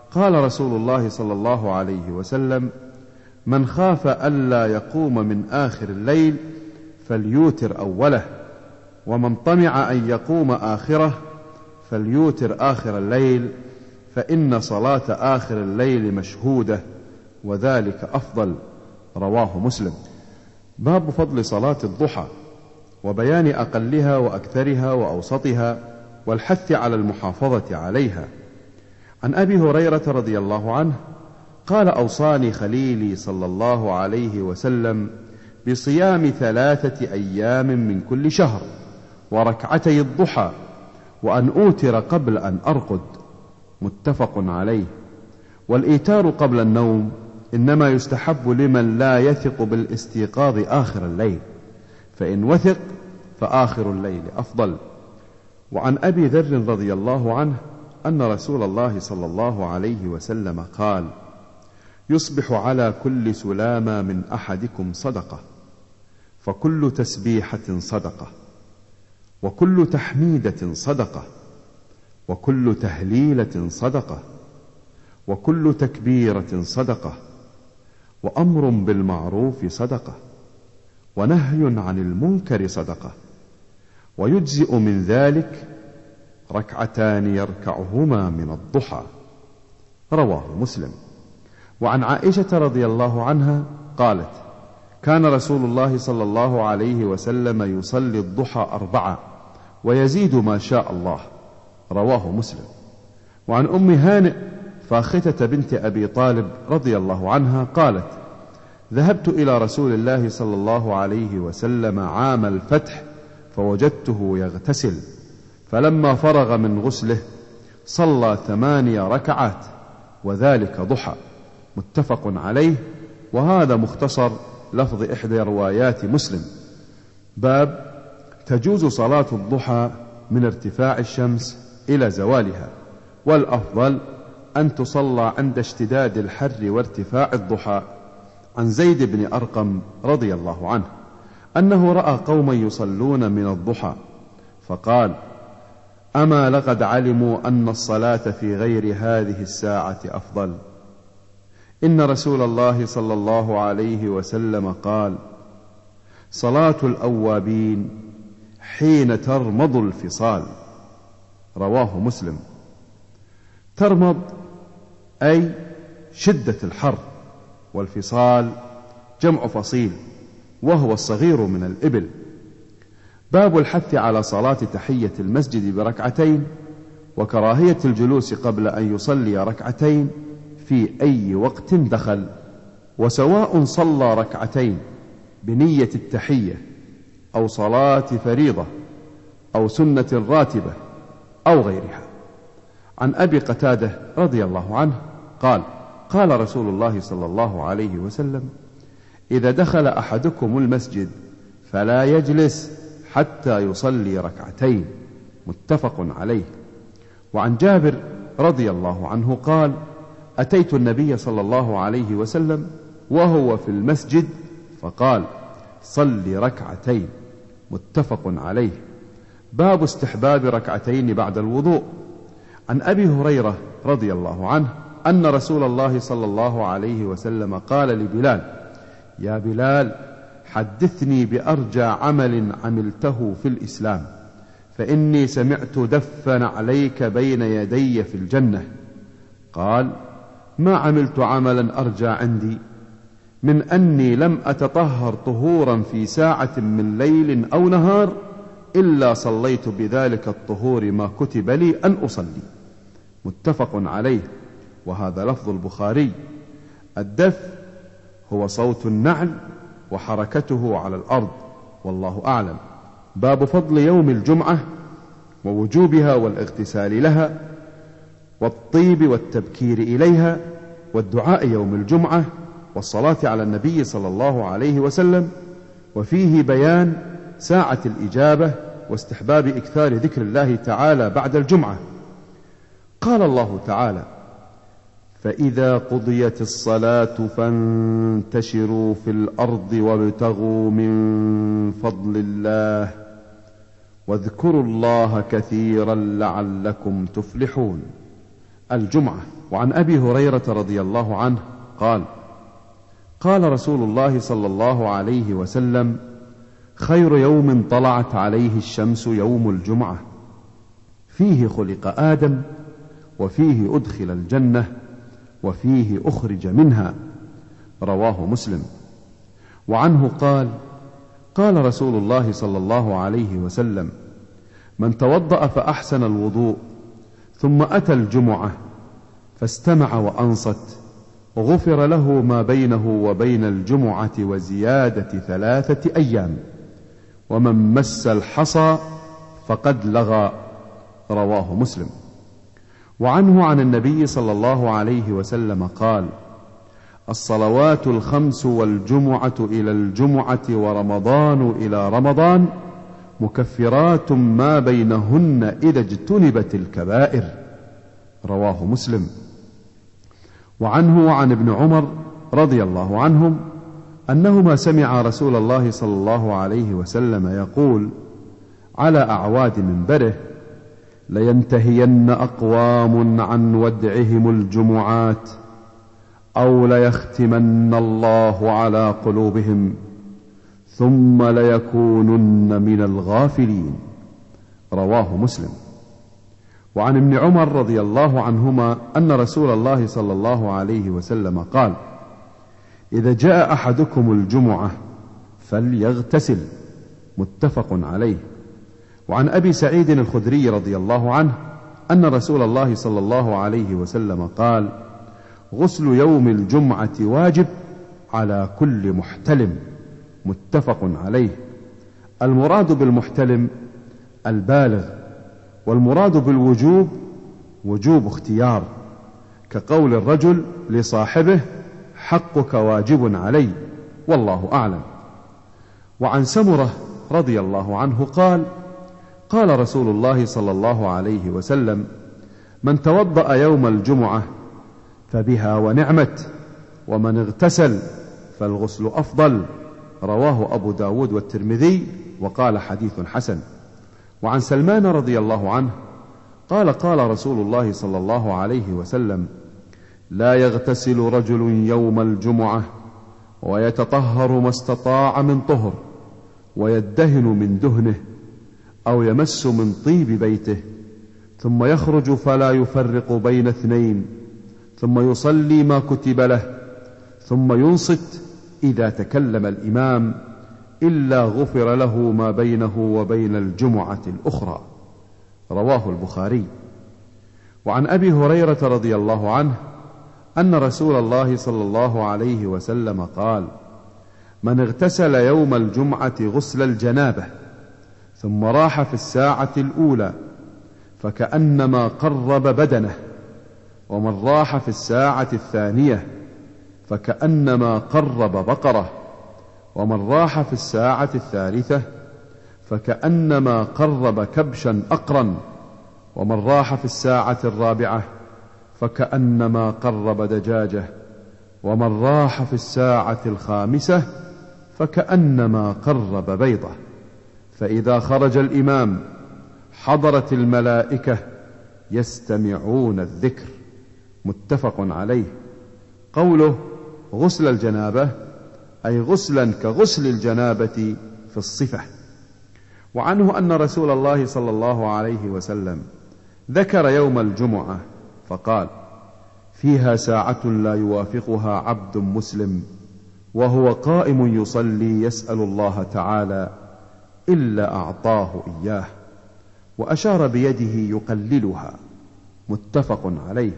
قال رسول الله صلى الله عليه وسلم: من خاف ألا يقوم من آخر الليل فليوتر أوله، ومن طمع أن يقوم آخره فليوتر آخر الليل، فإن صلاة آخر الليل مشهودة وذلك أفضل. رواه مسلم. باب فضل صلاة الضحى وبيان أقلها وأكثرها وأوسطها والحث على المحافظة عليها. عن أبي هريرة رضي الله عنه قال: أوصاني خليلي صلى الله عليه وسلم بصيام ثلاثة أيام من كل شهر وركعتي الضحى وأن أوتر قبل أن أرقد. متفق عليه. والإيتار قبل النوم إنما يستحب لمن لا يثق بالاستيقاظ آخر الليل، فإن وثق فآخر الليل أفضل. وعن أبي ذر رضي الله عنه أن رسول الله صلى الله عليه وسلم قال: يصبح على كل سلامة من أحدكم صدقة، فكل تسبيحة صدقة، وكل تحميدة صدقة، وكل تهليلة صدقة، وكل تكبيرة صدقة، وأمر بالمعروف صدقة، ونهي عن المنكر صدقة، ويجزئ من ذلك ركعتان يركعهما من الضحى. رواه مسلم. وعن عائشة رضي الله عنها قالت: كان رسول الله صلى الله عليه وسلم يصلي الضحى أربعة ويزيد ما شاء الله. رواه مسلم. وعن أم هانئ فاختة بنت أبي طالب رضي الله عنها قالت: ذهبت إلى رسول الله صلى الله عليه وسلم عام الفتح فوجدته يغتسل، فلما فرغ من غسله صلى ثماني ركعات وذلك ضحى. متفق عليه. وهذا مختصر لفظ إحدى روايات مسلم. باب تجوز صلاة الضحى من ارتفاع الشمس إلى زوالها، والأفضل أن تصلى عند اشتداد الحر وارتفاع الضحى. عن زيد بن أرقم رضي الله عنه أنه رأى قوما يصلون من الضحى فقال: أما لقد علموا أن الصلاة في غير هذه الساعة أفضل. إن رسول الله صلى الله عليه وسلم قال: صلاة الأوابين حين ترمض الفصال. رواه مسلم. ترمض أي شدة الحر، والفصال جمع فصيل وهو الصغير من الإبل. باب الحث على صلاة تحية المسجد بركعتين وكراهية الجلوس قبل أن يصلي ركعتين في أي وقت دخل، وسواء صلى ركعتين بنية التحية أو صلاة فريضة أو سنة راتبة أو غيرها. عن أبي قتادة رضي الله عنه قال: قال رسول الله صلى الله عليه وسلم: إذا دخل أحدكم المسجد فلا يجلس حتى يصلي ركعتين. متفق عليه. وعن جابر رضي الله عنه قال: أتيت النبي صلى الله عليه وسلم وهو في المسجد فقال: صل ركعتين. متفق عليه. باب استحباب ركعتين بعد الوضوء. عن أبي هريرة رضي الله عنه أن رسول الله صلى الله عليه وسلم قال لبلال: يا بلال، حدثني بأرجى عمل عملته في الإسلام، فإني سمعت دفا عليك بين يدي في الجنة. قال: ما عملت عملا أرجى عندي من أني لم أتطهر طهورا في ساعة من ليل أو نهار إلا صليت بذلك الطهور ما كتب لي أن أصلي. متفق عليه. وهذا لفظ البخاري. الدف هو صوت النعل وحركته على الأرض، والله أعلم. باب فضل يوم الجمعة ووجوبها والاغتسال لها والطيب والتبكير إليها والدعاء يوم الجمعة والصلاة على النبي صلى الله عليه وسلم. وفيه بيان ساعة الإجابة واستحباب إكثار ذكر الله تعالى بعد الجمعة. قال الله تعالى: فإذا قضيت الصلاة فانتشروا في الأرض وابتغوا من فضل الله واذكروا الله كثيرا لعلكم تفلحون. الجمعة. وعن أبي هريرة رضي الله عنه قال: قال رسول الله صلى الله عليه وسلم: خير يوم طلعت عليه الشمس يوم الجمعة، فيه خلق آدم، وفيه أدخل الجنة، وفيه أخرج منها. رواه مسلم. وعنه قال: قال رسول الله صلى الله عليه وسلم: من توضأ فأحسن الوضوء ثم أتى الجمعة فاستمع وأنصت غفر له ما بينه وبين الجمعة وزيادة ثلاثة أيام، ومن مس الحصى فقد لغى. رواه مسلم. وعنه عن النبي صلى الله عليه وسلم قال: الصلوات الخمس والجمعة إلى الجمعة ورمضان إلى رمضان مكفرات ما بينهن إذا اجتنبت الكبائر. رواه مسلم. وعنه وعن ابن عمر رضي الله عنهم أنهما سمع رسول الله صلى الله عليه وسلم يقول على أعواد منبره: لينتهين أقوام عن ودعهم الجمعات، أو ليختمن الله على قلوبهم، ثم ليكونن من الغافلين. رواه مسلم. وعن ابن عمر رضي الله عنهما أن رسول الله صلى الله عليه وسلم قال: إذا جاء أحدكم الجمعة فليغتسل. متفق عليه. وعن أبي سعيد الخدري رضي الله عنه أن رسول الله صلى الله عليه وسلم قال: غسل يوم الجمعة واجب على كل محتلم. متفق عليه. المراد بالمحتلم البالغ، والمراد بالوجوب وجوب اختيار، كقول الرجل لصاحبه: حقك واجب علي، والله أعلم. وعن سمرة رضي الله عنه قال: قال رسول الله صلى الله عليه وسلم: من توضأ يوم الجمعة فبها ونعمت، ومن اغتسل فالغسل أفضل. رواه أبو داود والترمذي وقال حديث حسن. وعن سلمان رضي الله عنه قال: قال رسول الله صلى الله عليه وسلم: لا يغتسل رجل يوم الجمعة ويتطهر ما استطاع من طهر، ويدهن من دهنه، أو يمس من طيب بيته، ثم يخرج فلا يفرق بين اثنين، ثم يصلي ما كتب له، ثم ينصت إذا تكلم الإمام، إلا غفر له ما بينه وبين الجمعة الأخرى. رواه البخاري. وعن أبي هريرة رضي الله عنه أن رسول الله صلى الله عليه وسلم قال: من اغتسل يوم الجمعة غسل الجنابة ثم راح في الساعة الأولى فكأنما قرب بدنه، ومن راح في الساعة الثانية فكأنما قرب بقرة، ومن راح في الساعة الثالثة فكأنما قرب كبشا أقرا، ومن راح في الساعة الرابعة فكأنما قرب دجاجة، ومن راح في الساعة الخامسة فكأنما قرب بيضة. فإذا خرج الإمام حضرت الملائكة يستمعون الذكر. متفق عليه. قوله غسل الجنابة أي غسلا كغسل الجنابة في الصفة. وعنه أن رسول الله صلى الله عليه وسلم ذكر يوم الجمعة فقال: فيها ساعة لا يوافقها عبد مسلم وهو قائم يصلي يسأل الله تعالى إلا أعطاه إياه، وأشار بيده يقللها. متفق عليه.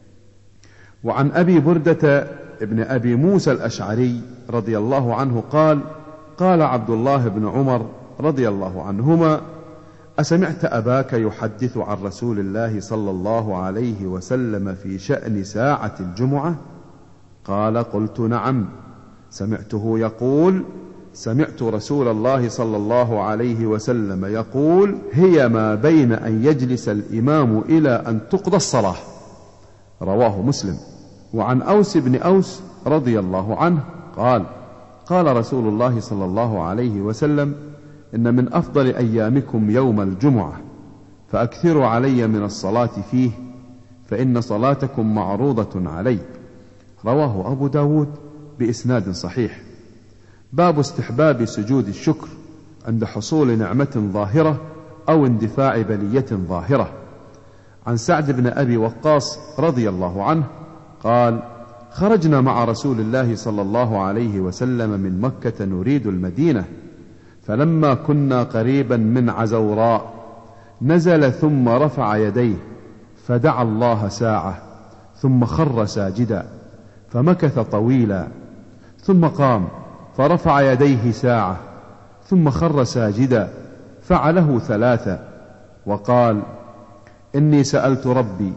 وعن أبي بردة ابن أبي موسى الأشعري رضي الله عنه قال: قال عبد الله بن عمر رضي الله عنهما: أسمعت أباك يحدث عن رسول الله صلى الله عليه وسلم في شأن ساعة الجمعة؟ قال: قلت نعم، سمعته يقول: سمعت رسول الله صلى الله عليه وسلم يقول: هي ما بين أن يجلس الإمام إلى أن تقضى الصلاة. رواه مسلم. وعن أوس بن أوس رضي الله عنه قال: قال رسول الله صلى الله عليه وسلم: إن من أفضل أيامكم يوم الجمعة، فأكثروا علي من الصلاة فيه، فإن صلاتكم معروضة علي. رواه أبو داود بإسناد صحيح. باب استحباب سجود الشكر عند حصول نعمة ظاهرة أو اندفاع بلية ظاهرة. عن سعد بن أبي وقاص رضي الله عنه قال: خرجنا مع رسول الله صلى الله عليه وسلم من مكة نريد المدينة، فلما كنا قريبا من عزوراء نزل ثم رفع يديه فدعا الله ساعة، ثم خر ساجدا فمكث طويلا، ثم قام فرفع يديه ساعة، ثم خر ساجدا، فعله ثلاثة، وقال: إني سألت ربي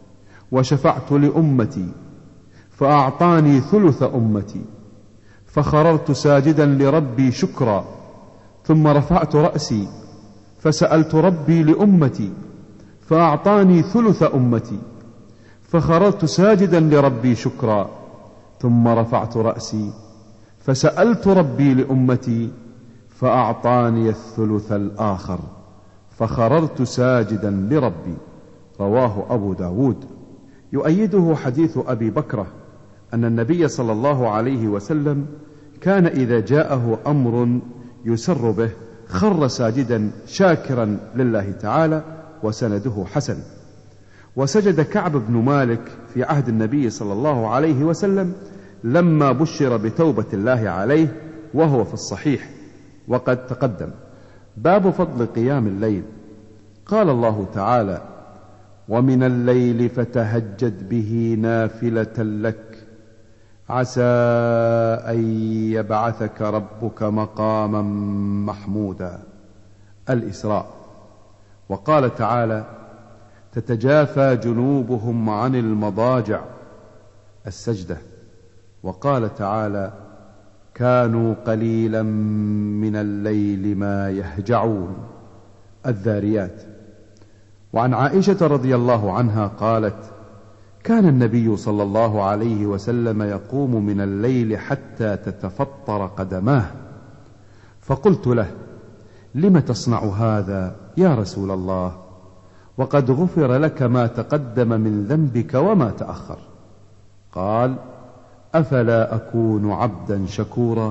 وشفعت لأمتي فأعطاني ثلث أمتي، فخررت ساجدا لربي شكرا، ثم رفعت رأسي فسألت ربي لأمتي فأعطاني ثلث أمتي، فخررت ساجدا لربي شكرا، ثم رفعت رأسي فسألت ربي لأمتي فأعطاني الثلث الآخر، فخررت ساجدا لربي. رواه أبو داود. يؤيده حديث أبي بكرة أن النبي صلى الله عليه وسلم كان إذا جاءه أمر يسر به خر ساجدا شاكرا لله تعالى، وسنده حسن. وسجد كعب بن مالك في عهد النبي صلى الله عليه وسلم لما بشر بتوبة الله عليه، وهو في الصحيح وقد تقدم. باب فضل قيام الليل. قال الله تعالى: ومن الليل فتهجد به نافلة لك عسى أن يبعثك ربك مقاما محمودا. الإسراء. وقال تعالى: تتجافى جنوبهم عن المضاجع. السجدة. وقال تعالى: كانوا قليلا من الليل ما يهجعون. الذاريات. وعن عائشة رضي الله عنها قالت: كان النبي صلى الله عليه وسلم يقوم من الليل حتى تتفطر قدماه، فقلت له: لم تصنع هذا يا رسول الله، وقد غفر لك ما تقدم من ذنبك وما تأخر؟ قال: أفلا أكون عبدا شكورا.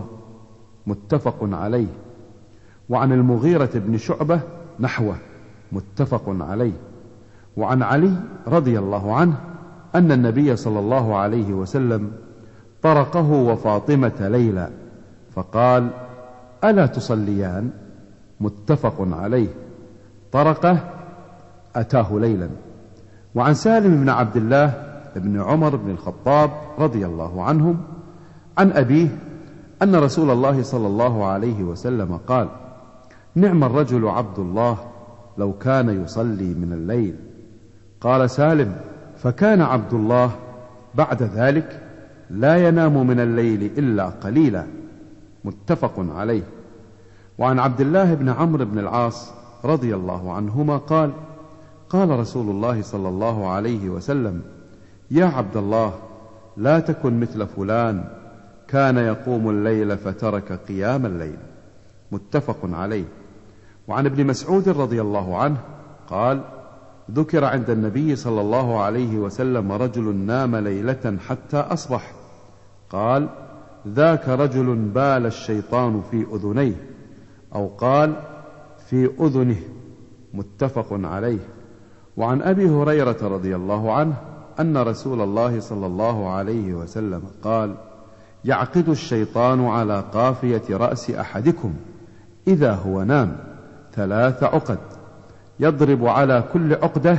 متفق عليه. وعن المغيرة بن شعبة نحوه، متفق عليه. وعن علي رضي الله عنه أن النبي صلى الله عليه وسلم طرقه وفاطمة ليلا فقال: ألا تصليان؟ متفق عليه. طرقه أتاه ليلا. وعن سالم بن عبد الله بن عمر بن الخطاب رضي الله عنهم عن أبيه أن رسول الله صلى الله عليه وسلم قال: نعم الرجل عبد الله لو كان يصلي من الليل. قال سالم: فكان عبد الله بعد ذلك لا ينام من الليل إلا قليلا. متفق عليه. وعن عبد الله بن عمرو بن العاص رضي الله عنهما قال: قال رسول الله صلى الله عليه وسلم: يا عبد الله لا تكن مثل فلان كان يقوم الليل فترك قيام الليل. متفق عليه. وعن ابن مسعود رضي الله عنه قال: ذكر عند النبي صلى الله عليه وسلم رجل نام ليلة حتى أصبح، قال: ذاك رجل بال الشيطان في أذنيه، أو قال في أذنه. متفق عليه. وعن أبي هريرة رضي الله عنه أن رسول الله صلى الله عليه وسلم قال: يعقد الشيطان على قافية رأس أحدكم إذا هو نام ثلاث عقد، يضرب على كل عقدة: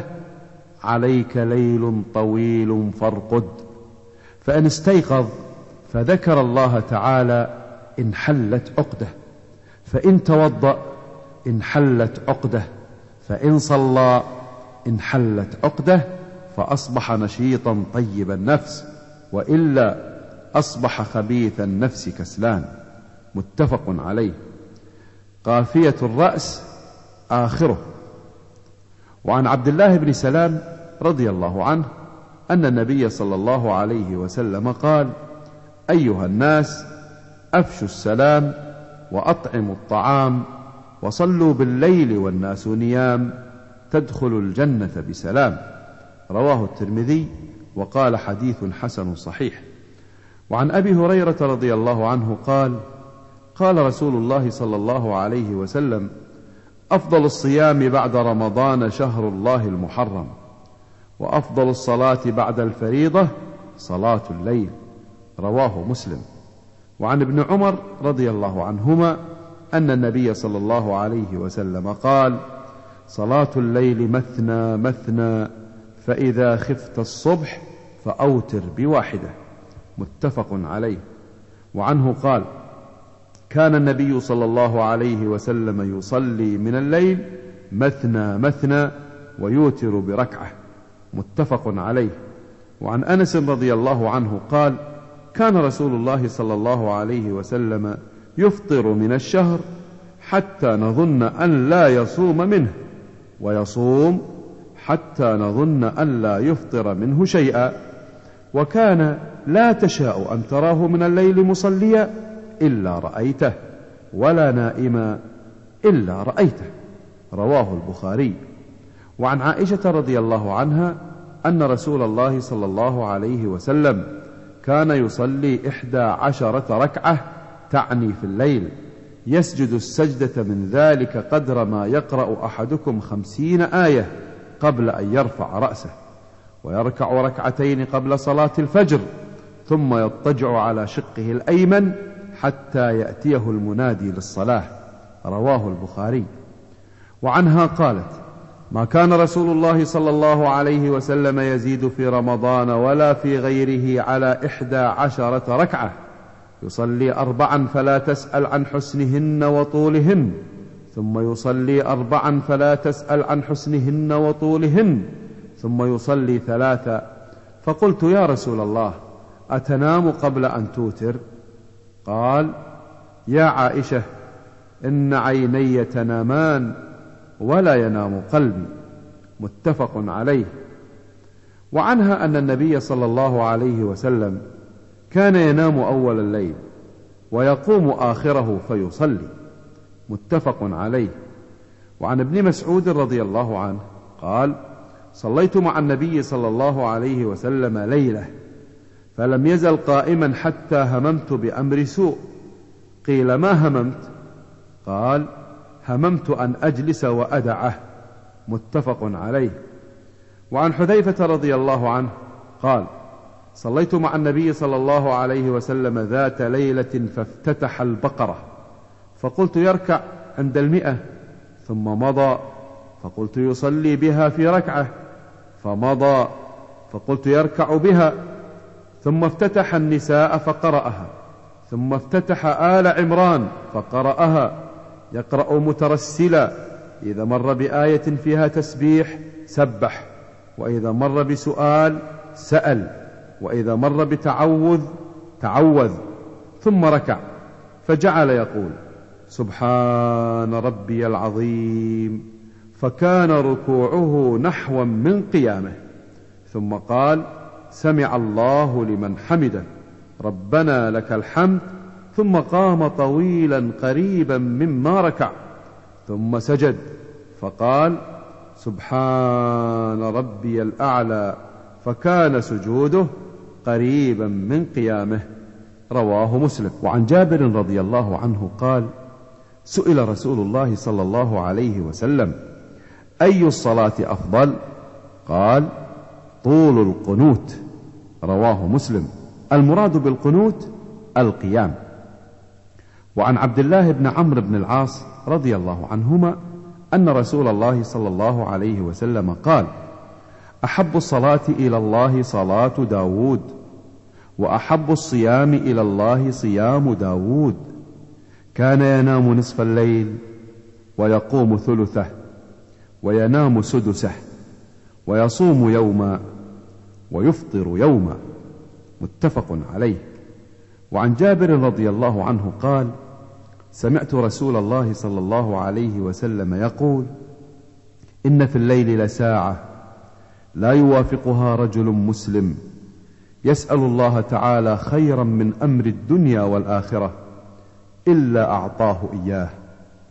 عليك ليل طويل فارقد. فإن استيقظ فذكر الله تعالى انحلت عقده، فإن توضأ انحلت عقده، فإن صلى انحلت عقده، فأصبح نشيطا طيب النفس، وإلا أصبح خبيث النفس كسلان. متفق عليه. قافية الرأس آخره. وعن عبد الله بن سلام رضي الله عنه أن النبي صلى الله عليه وسلم قال: أيها الناس، أفشوا السلام وأطعموا الطعام وصلوا بالليل والناس نيام، تدخلوا الجنة بسلام. رواه الترمذي وقال حديث حسن صحيح. وعن أبي هريرة رضي الله عنه قال قال رسول الله صلى الله عليه وسلم: أفضل الصيام بعد رمضان شهر الله المحرم، وأفضل الصلاة بعد الفريضة صلاة الليل. رواه مسلم. وعن ابن عمر رضي الله عنهما أن النبي صلى الله عليه وسلم قال: صلاة الليل مثنى مثنى، فإذا خفت الصبح فأوتر بواحدة. متفق عليه. وعنه قال: كان النبي صلى الله عليه وسلم يصلي من الليل مثنى مثنى ويوتر بركعة. متفق عليه. وعن أنس رضي الله عنه قال: كان رسول الله صلى الله عليه وسلم يفطر من الشهر حتى نظن أن لا يصوم منه، ويصوم حتى نظن أن لا يفطر منه شيئا، وكان لا تشاء أن تراه من الليل مصليا إلا رأيته، ولا نائما إلا رأيته. رواه البخاري. وعن عائشة رضي الله عنها أن رسول الله صلى الله عليه وسلم كان يصلي إحدى عشرة ركعة، تعني في الليل، يسجد السجدة من ذلك قدر ما يقرأ أحدكم خمسين آية قبل أن يرفع رأسه، ويركع ركعتين قبل صلاة الفجر، ثم يضطجع على شقه الأيمن حتى يأتيه المنادي للصلاة. رواه البخاري. وعنها قالت: ما كان رسول الله صلى الله عليه وسلم يزيد في رمضان ولا في غيره على إحدى عشرة ركعة، يصلي أربعا فلا تسأل عن حسنهن وطولهن، ثم يصلي أربعا فلا تسأل عن حسنهن وطولهن، ثم يصلي ثلاثا. فقلت: يا رسول الله، أتنام قبل أن توتر؟ قال: يا عائشة، إن عيني تنامان ولا ينام قلبي. متفق عليه. وعنها أن النبي صلى الله عليه وسلم كان ينام أول الليل ويقوم آخره فيصلي. متفق عليه. وعن ابن مسعود رضي الله عنه قال: صليت مع النبي صلى الله عليه وسلم ليلة، فلم يزل قائما حتى هممت بأمر سوء. قيل: ما هممت؟ قال: هممت أن أجلس وأدعه. متفق عليه. وعن حذيفة رضي الله عنه قال: صليت مع النبي صلى الله عليه وسلم ذات ليلة فافتتح البقرة، فقلت: يركع عند المئة، ثم مضى، فقلت: يصلي بها في ركعة، فمضى، فقلت: يركع بها، ثم افتتح النساء فقرأها، ثم افتتح آل عمران فقرأها، يقرأ مترسلا، إذا مر بآية فيها تسبيح سبح، وإذا مر بسؤال سأل، وإذا مر بتعوذ تعوذ، ثم ركع، فجعل يقول: سبحان ربي العظيم، فكان ركوعه نحوا من قيامه، ثم قال: سمع الله لمن حمده، ربنا لك الحمد، ثم قام طويلا قريبا مما ركع، ثم سجد، فقال: سبحان ربي الأعلى، فكان سجوده قريبا من قيامه. رواه مسلم. وعن جابر رضي الله عنه قال: سئل رسول الله صلى الله عليه وسلم: أي الصلاة أفضل؟ قال: طول القنوت. رواه مسلم. المراد بالقنوت القيام. وعن عبد الله بن عمرو بن العاص رضي الله عنهما أن رسول الله صلى الله عليه وسلم قال: أحب الصلاة إلى الله صلاة داود، وأحب الصيام إلى الله صيام داود، كان ينام نصف الليل ويقوم ثلثه، وينام سدسه، ويصوم يوما ويفطر يوما. متفق عليه. وعن جابر رضي الله عنه قال: سمعت رسول الله صلى الله عليه وسلم يقول: إن في الليل لساعة لا يوافقها رجل مسلم يسأل الله تعالى خيرا من أمر الدنيا والآخرة إلا أعطاه إياه،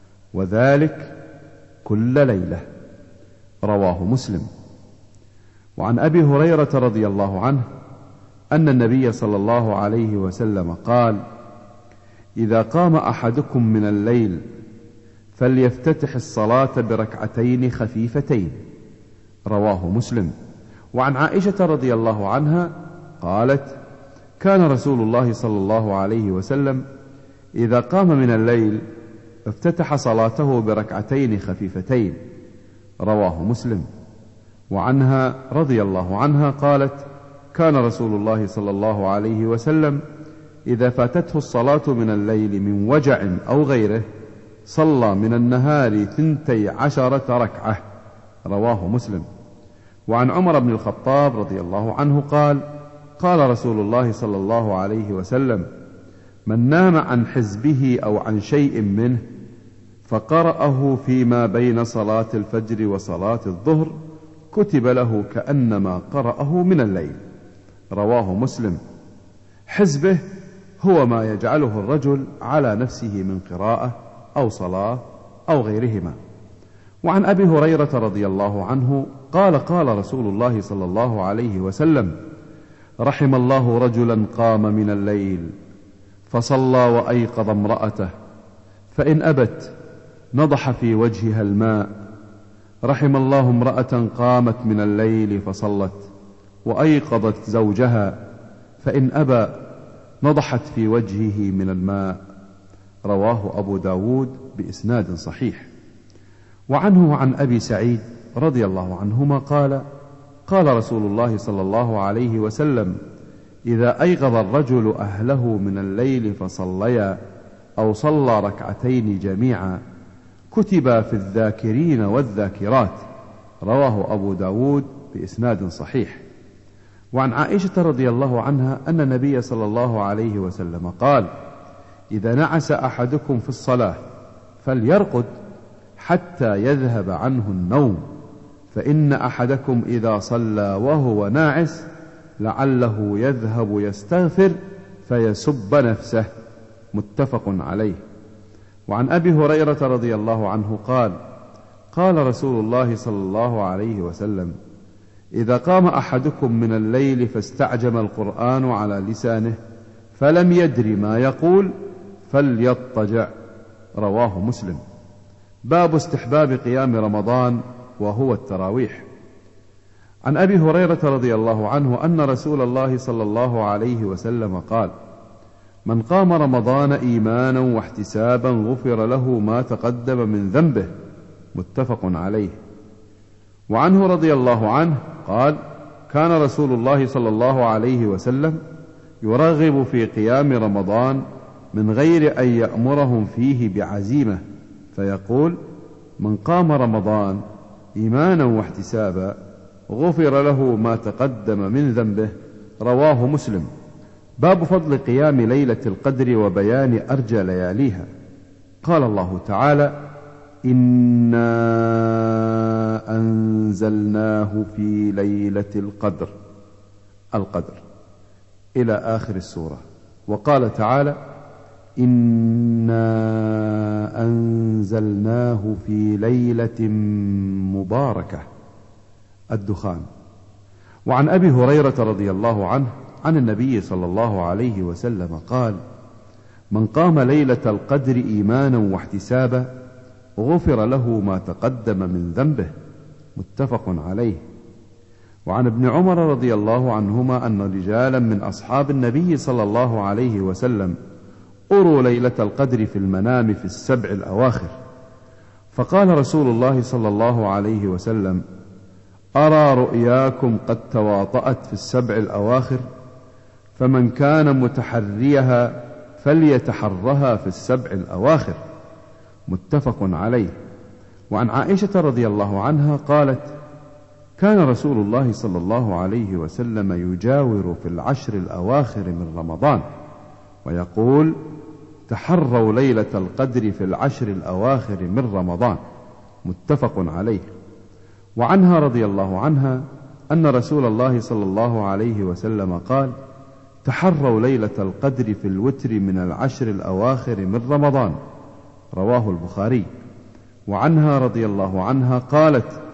وذلك كل ليلة. رواه مسلم. وعن أبي هريرة رضي الله عنه أن النبي صلى الله عليه وسلم قال: إذا قام أحدكم من الليل فليفتتح الصلاة بركعتين خفيفتين. رواه مسلم. وعن عائشة رضي الله عنها قالت: كان رسول الله صلى الله عليه وسلم إذا قام من الليل افتتح صلاته بركعتين خفيفتين. رواه مسلم. وعنها رضي الله عنها قالت: كان رسول الله صلى الله عليه وسلم إذا فاتته الصلاة من الليل من وجع أو غيره صلى من النهار ثنتي عشرة ركعة. رواه مسلم. وعن عمر بن الخطاب رضي الله عنه قال: قال رسول الله صلى الله عليه وسلم: من نام عن حزبه أو عن شيء منه فقرأه فيما بين صلاة الفجر وصلاة الظهر كتب له كأنما قرأه من الليل. رواه مسلم. حزبه هو ما يجعله الرجل على نفسه من قراءة أو صلاة أو غيرهما. وعن أبي هريرة رضي الله عنه قال: قال رسول الله صلى الله عليه وسلم: رحم الله رجلا قام من الليل فصلى وأيقظ امرأته فإن أبت نضح في وجهها الماء. رحم الله امرأة قامت من الليل فصلت وأيقظت زوجها فإن أبى نضحت في وجهه من الماء. رواه أبو داود بإسناد صحيح. وعنه عن أبي سعيد رضي الله عنهما قال: قال رسول الله صلى الله عليه وسلم: إذا أيقظ الرجل أهله من الليل فصليا أو صلى ركعتين جميعا كتب في الذاكرين والذاكرات. رواه أبو داود بإسناد صحيح. وعن عائشة رضي الله عنها أن النبي صلى الله عليه وسلم قال: إذا نعس أحدكم في الصلاة فليرقد حتى يذهب عنه النوم، فإن أحدكم إذا صلى وهو ناعس لعله يذهب يستغفر فيسب نفسه. متفق عليه. وعن أبي هريرة رضي الله عنه قال: قال رسول الله صلى الله عليه وسلم: إذا قام أحدكم من الليل فاستعجم القرآن على لسانه فلم يدر ما يقول فليضطجع. رواه مسلم. باب استحباب قيام رمضان وهو التراويح. عن أبي هريرة رضي الله عنه أن رسول الله صلى الله عليه وسلم قال: من قام رمضان إيمانا واحتسابا غفر له ما تقدم من ذنبه. متفق عليه. وعنه رضي الله عنه قال: كان رسول الله صلى الله عليه وسلم يرغب في قيام رمضان من غير أن يأمرهم فيه بعزيمة، فيقول: من قام رمضان إيمانا واحتسابا غفر له ما تقدم من ذنبه. رواه مسلم. باب فضل قيام ليلة القدر وبيان أرجى لياليها. قال الله تعالى: إنا أنزلناه في ليلة القدر القدر إلى آخر السورة. وقال تعالى: إنا أنزلناه في ليلة مباركة الدخان. وعن أبي هريرة رضي الله عنه عن النبي صلى الله عليه وسلم قال: من قام ليلة القدر إيمانا واحتسابا غفر له ما تقدم من ذنبه. متفق عليه. وعن ابن عمر رضي الله عنهما أن رجالا من أصحاب النبي صلى الله عليه وسلم أروا ليلة القدر في المنام في السبع الأواخر، فقال رسول الله صلى الله عليه وسلم: أرى رؤياكم قد تواطأت في السبع الأواخر، فمن كان متحريها فليتحرها في السبع الأواخر. متفق عليه. وعن عائشة رضي الله عنها قالت: كان رسول الله صلى الله عليه وسلم يجاور في العشر الأواخر من رمضان ويقول: تحروا ليلة القدر في العشر الأواخر من رمضان. متفق عليه. وعنها رضي الله عنها أن رسول الله صلى الله عليه وسلم قال: تحروا ليلة القدر في الوتر من العشر الأواخر من رمضان. رواه البخاري. وعنها رضي الله عنها قالت: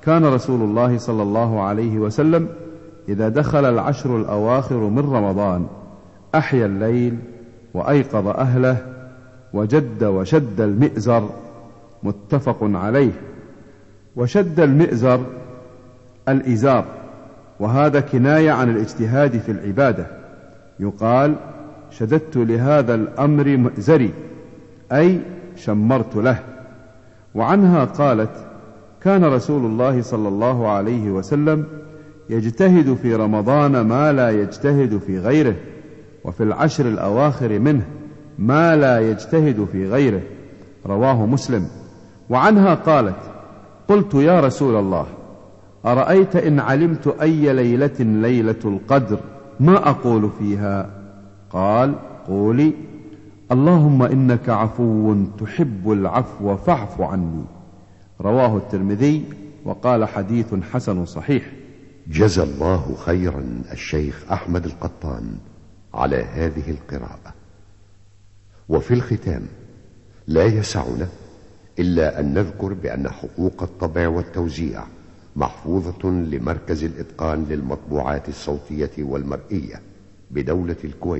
كان رسول الله صلى الله عليه وسلم إذا دخل العشر الأواخر من رمضان أحيا الليل وأيقظ أهله وجد وشد المئزر. متفق عليه. وشد المئزر الإزار، وهذا كناية عن الاجتهاد في العبادة. يقال شددت لهذا الأمر مئزري، أي شمرت له. وعنها قالت كان رسول الله صلى الله عليه وسلم يجتهد في رمضان ما لا يجتهد في غيره، وفي العشر الأواخر منه ما لا يجتهد في غيره. رواه مسلم. وعنها قالت قلت يا رسول الله أرأيت إن علمت أي ليلة ليلة القدر ما أقول فيها؟ قال قولي اللهم إنك عفو تحب العفو فاعف عني. رواه الترمذي وقال حديث حسن صحيح. جزى الله خيرا الشيخ أحمد القطان على هذه القراءة. وفي الختام لا يسعنا إلا أن نذكر بأن حقوق الطبع والتوزيع محفوظة لمركز الإتقان للمطبوعات الصوتية والمرئية بدولة الكويت،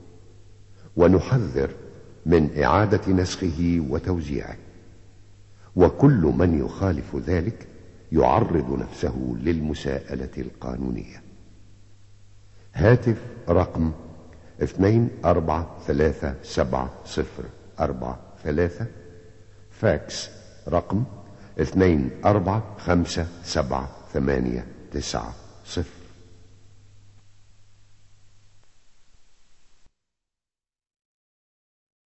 ونحذر من إعادة نسخه وتوزيعه، وكل من يخالف ذلك يعرض نفسه للمساءلة القانونية. هاتف رقم اثنين أربعة ثلاثة سبعة صفر أربعة ثلاثة، فاكس رقم اثنين أربعة خمسة سبعة ثمانية تسعة صفر.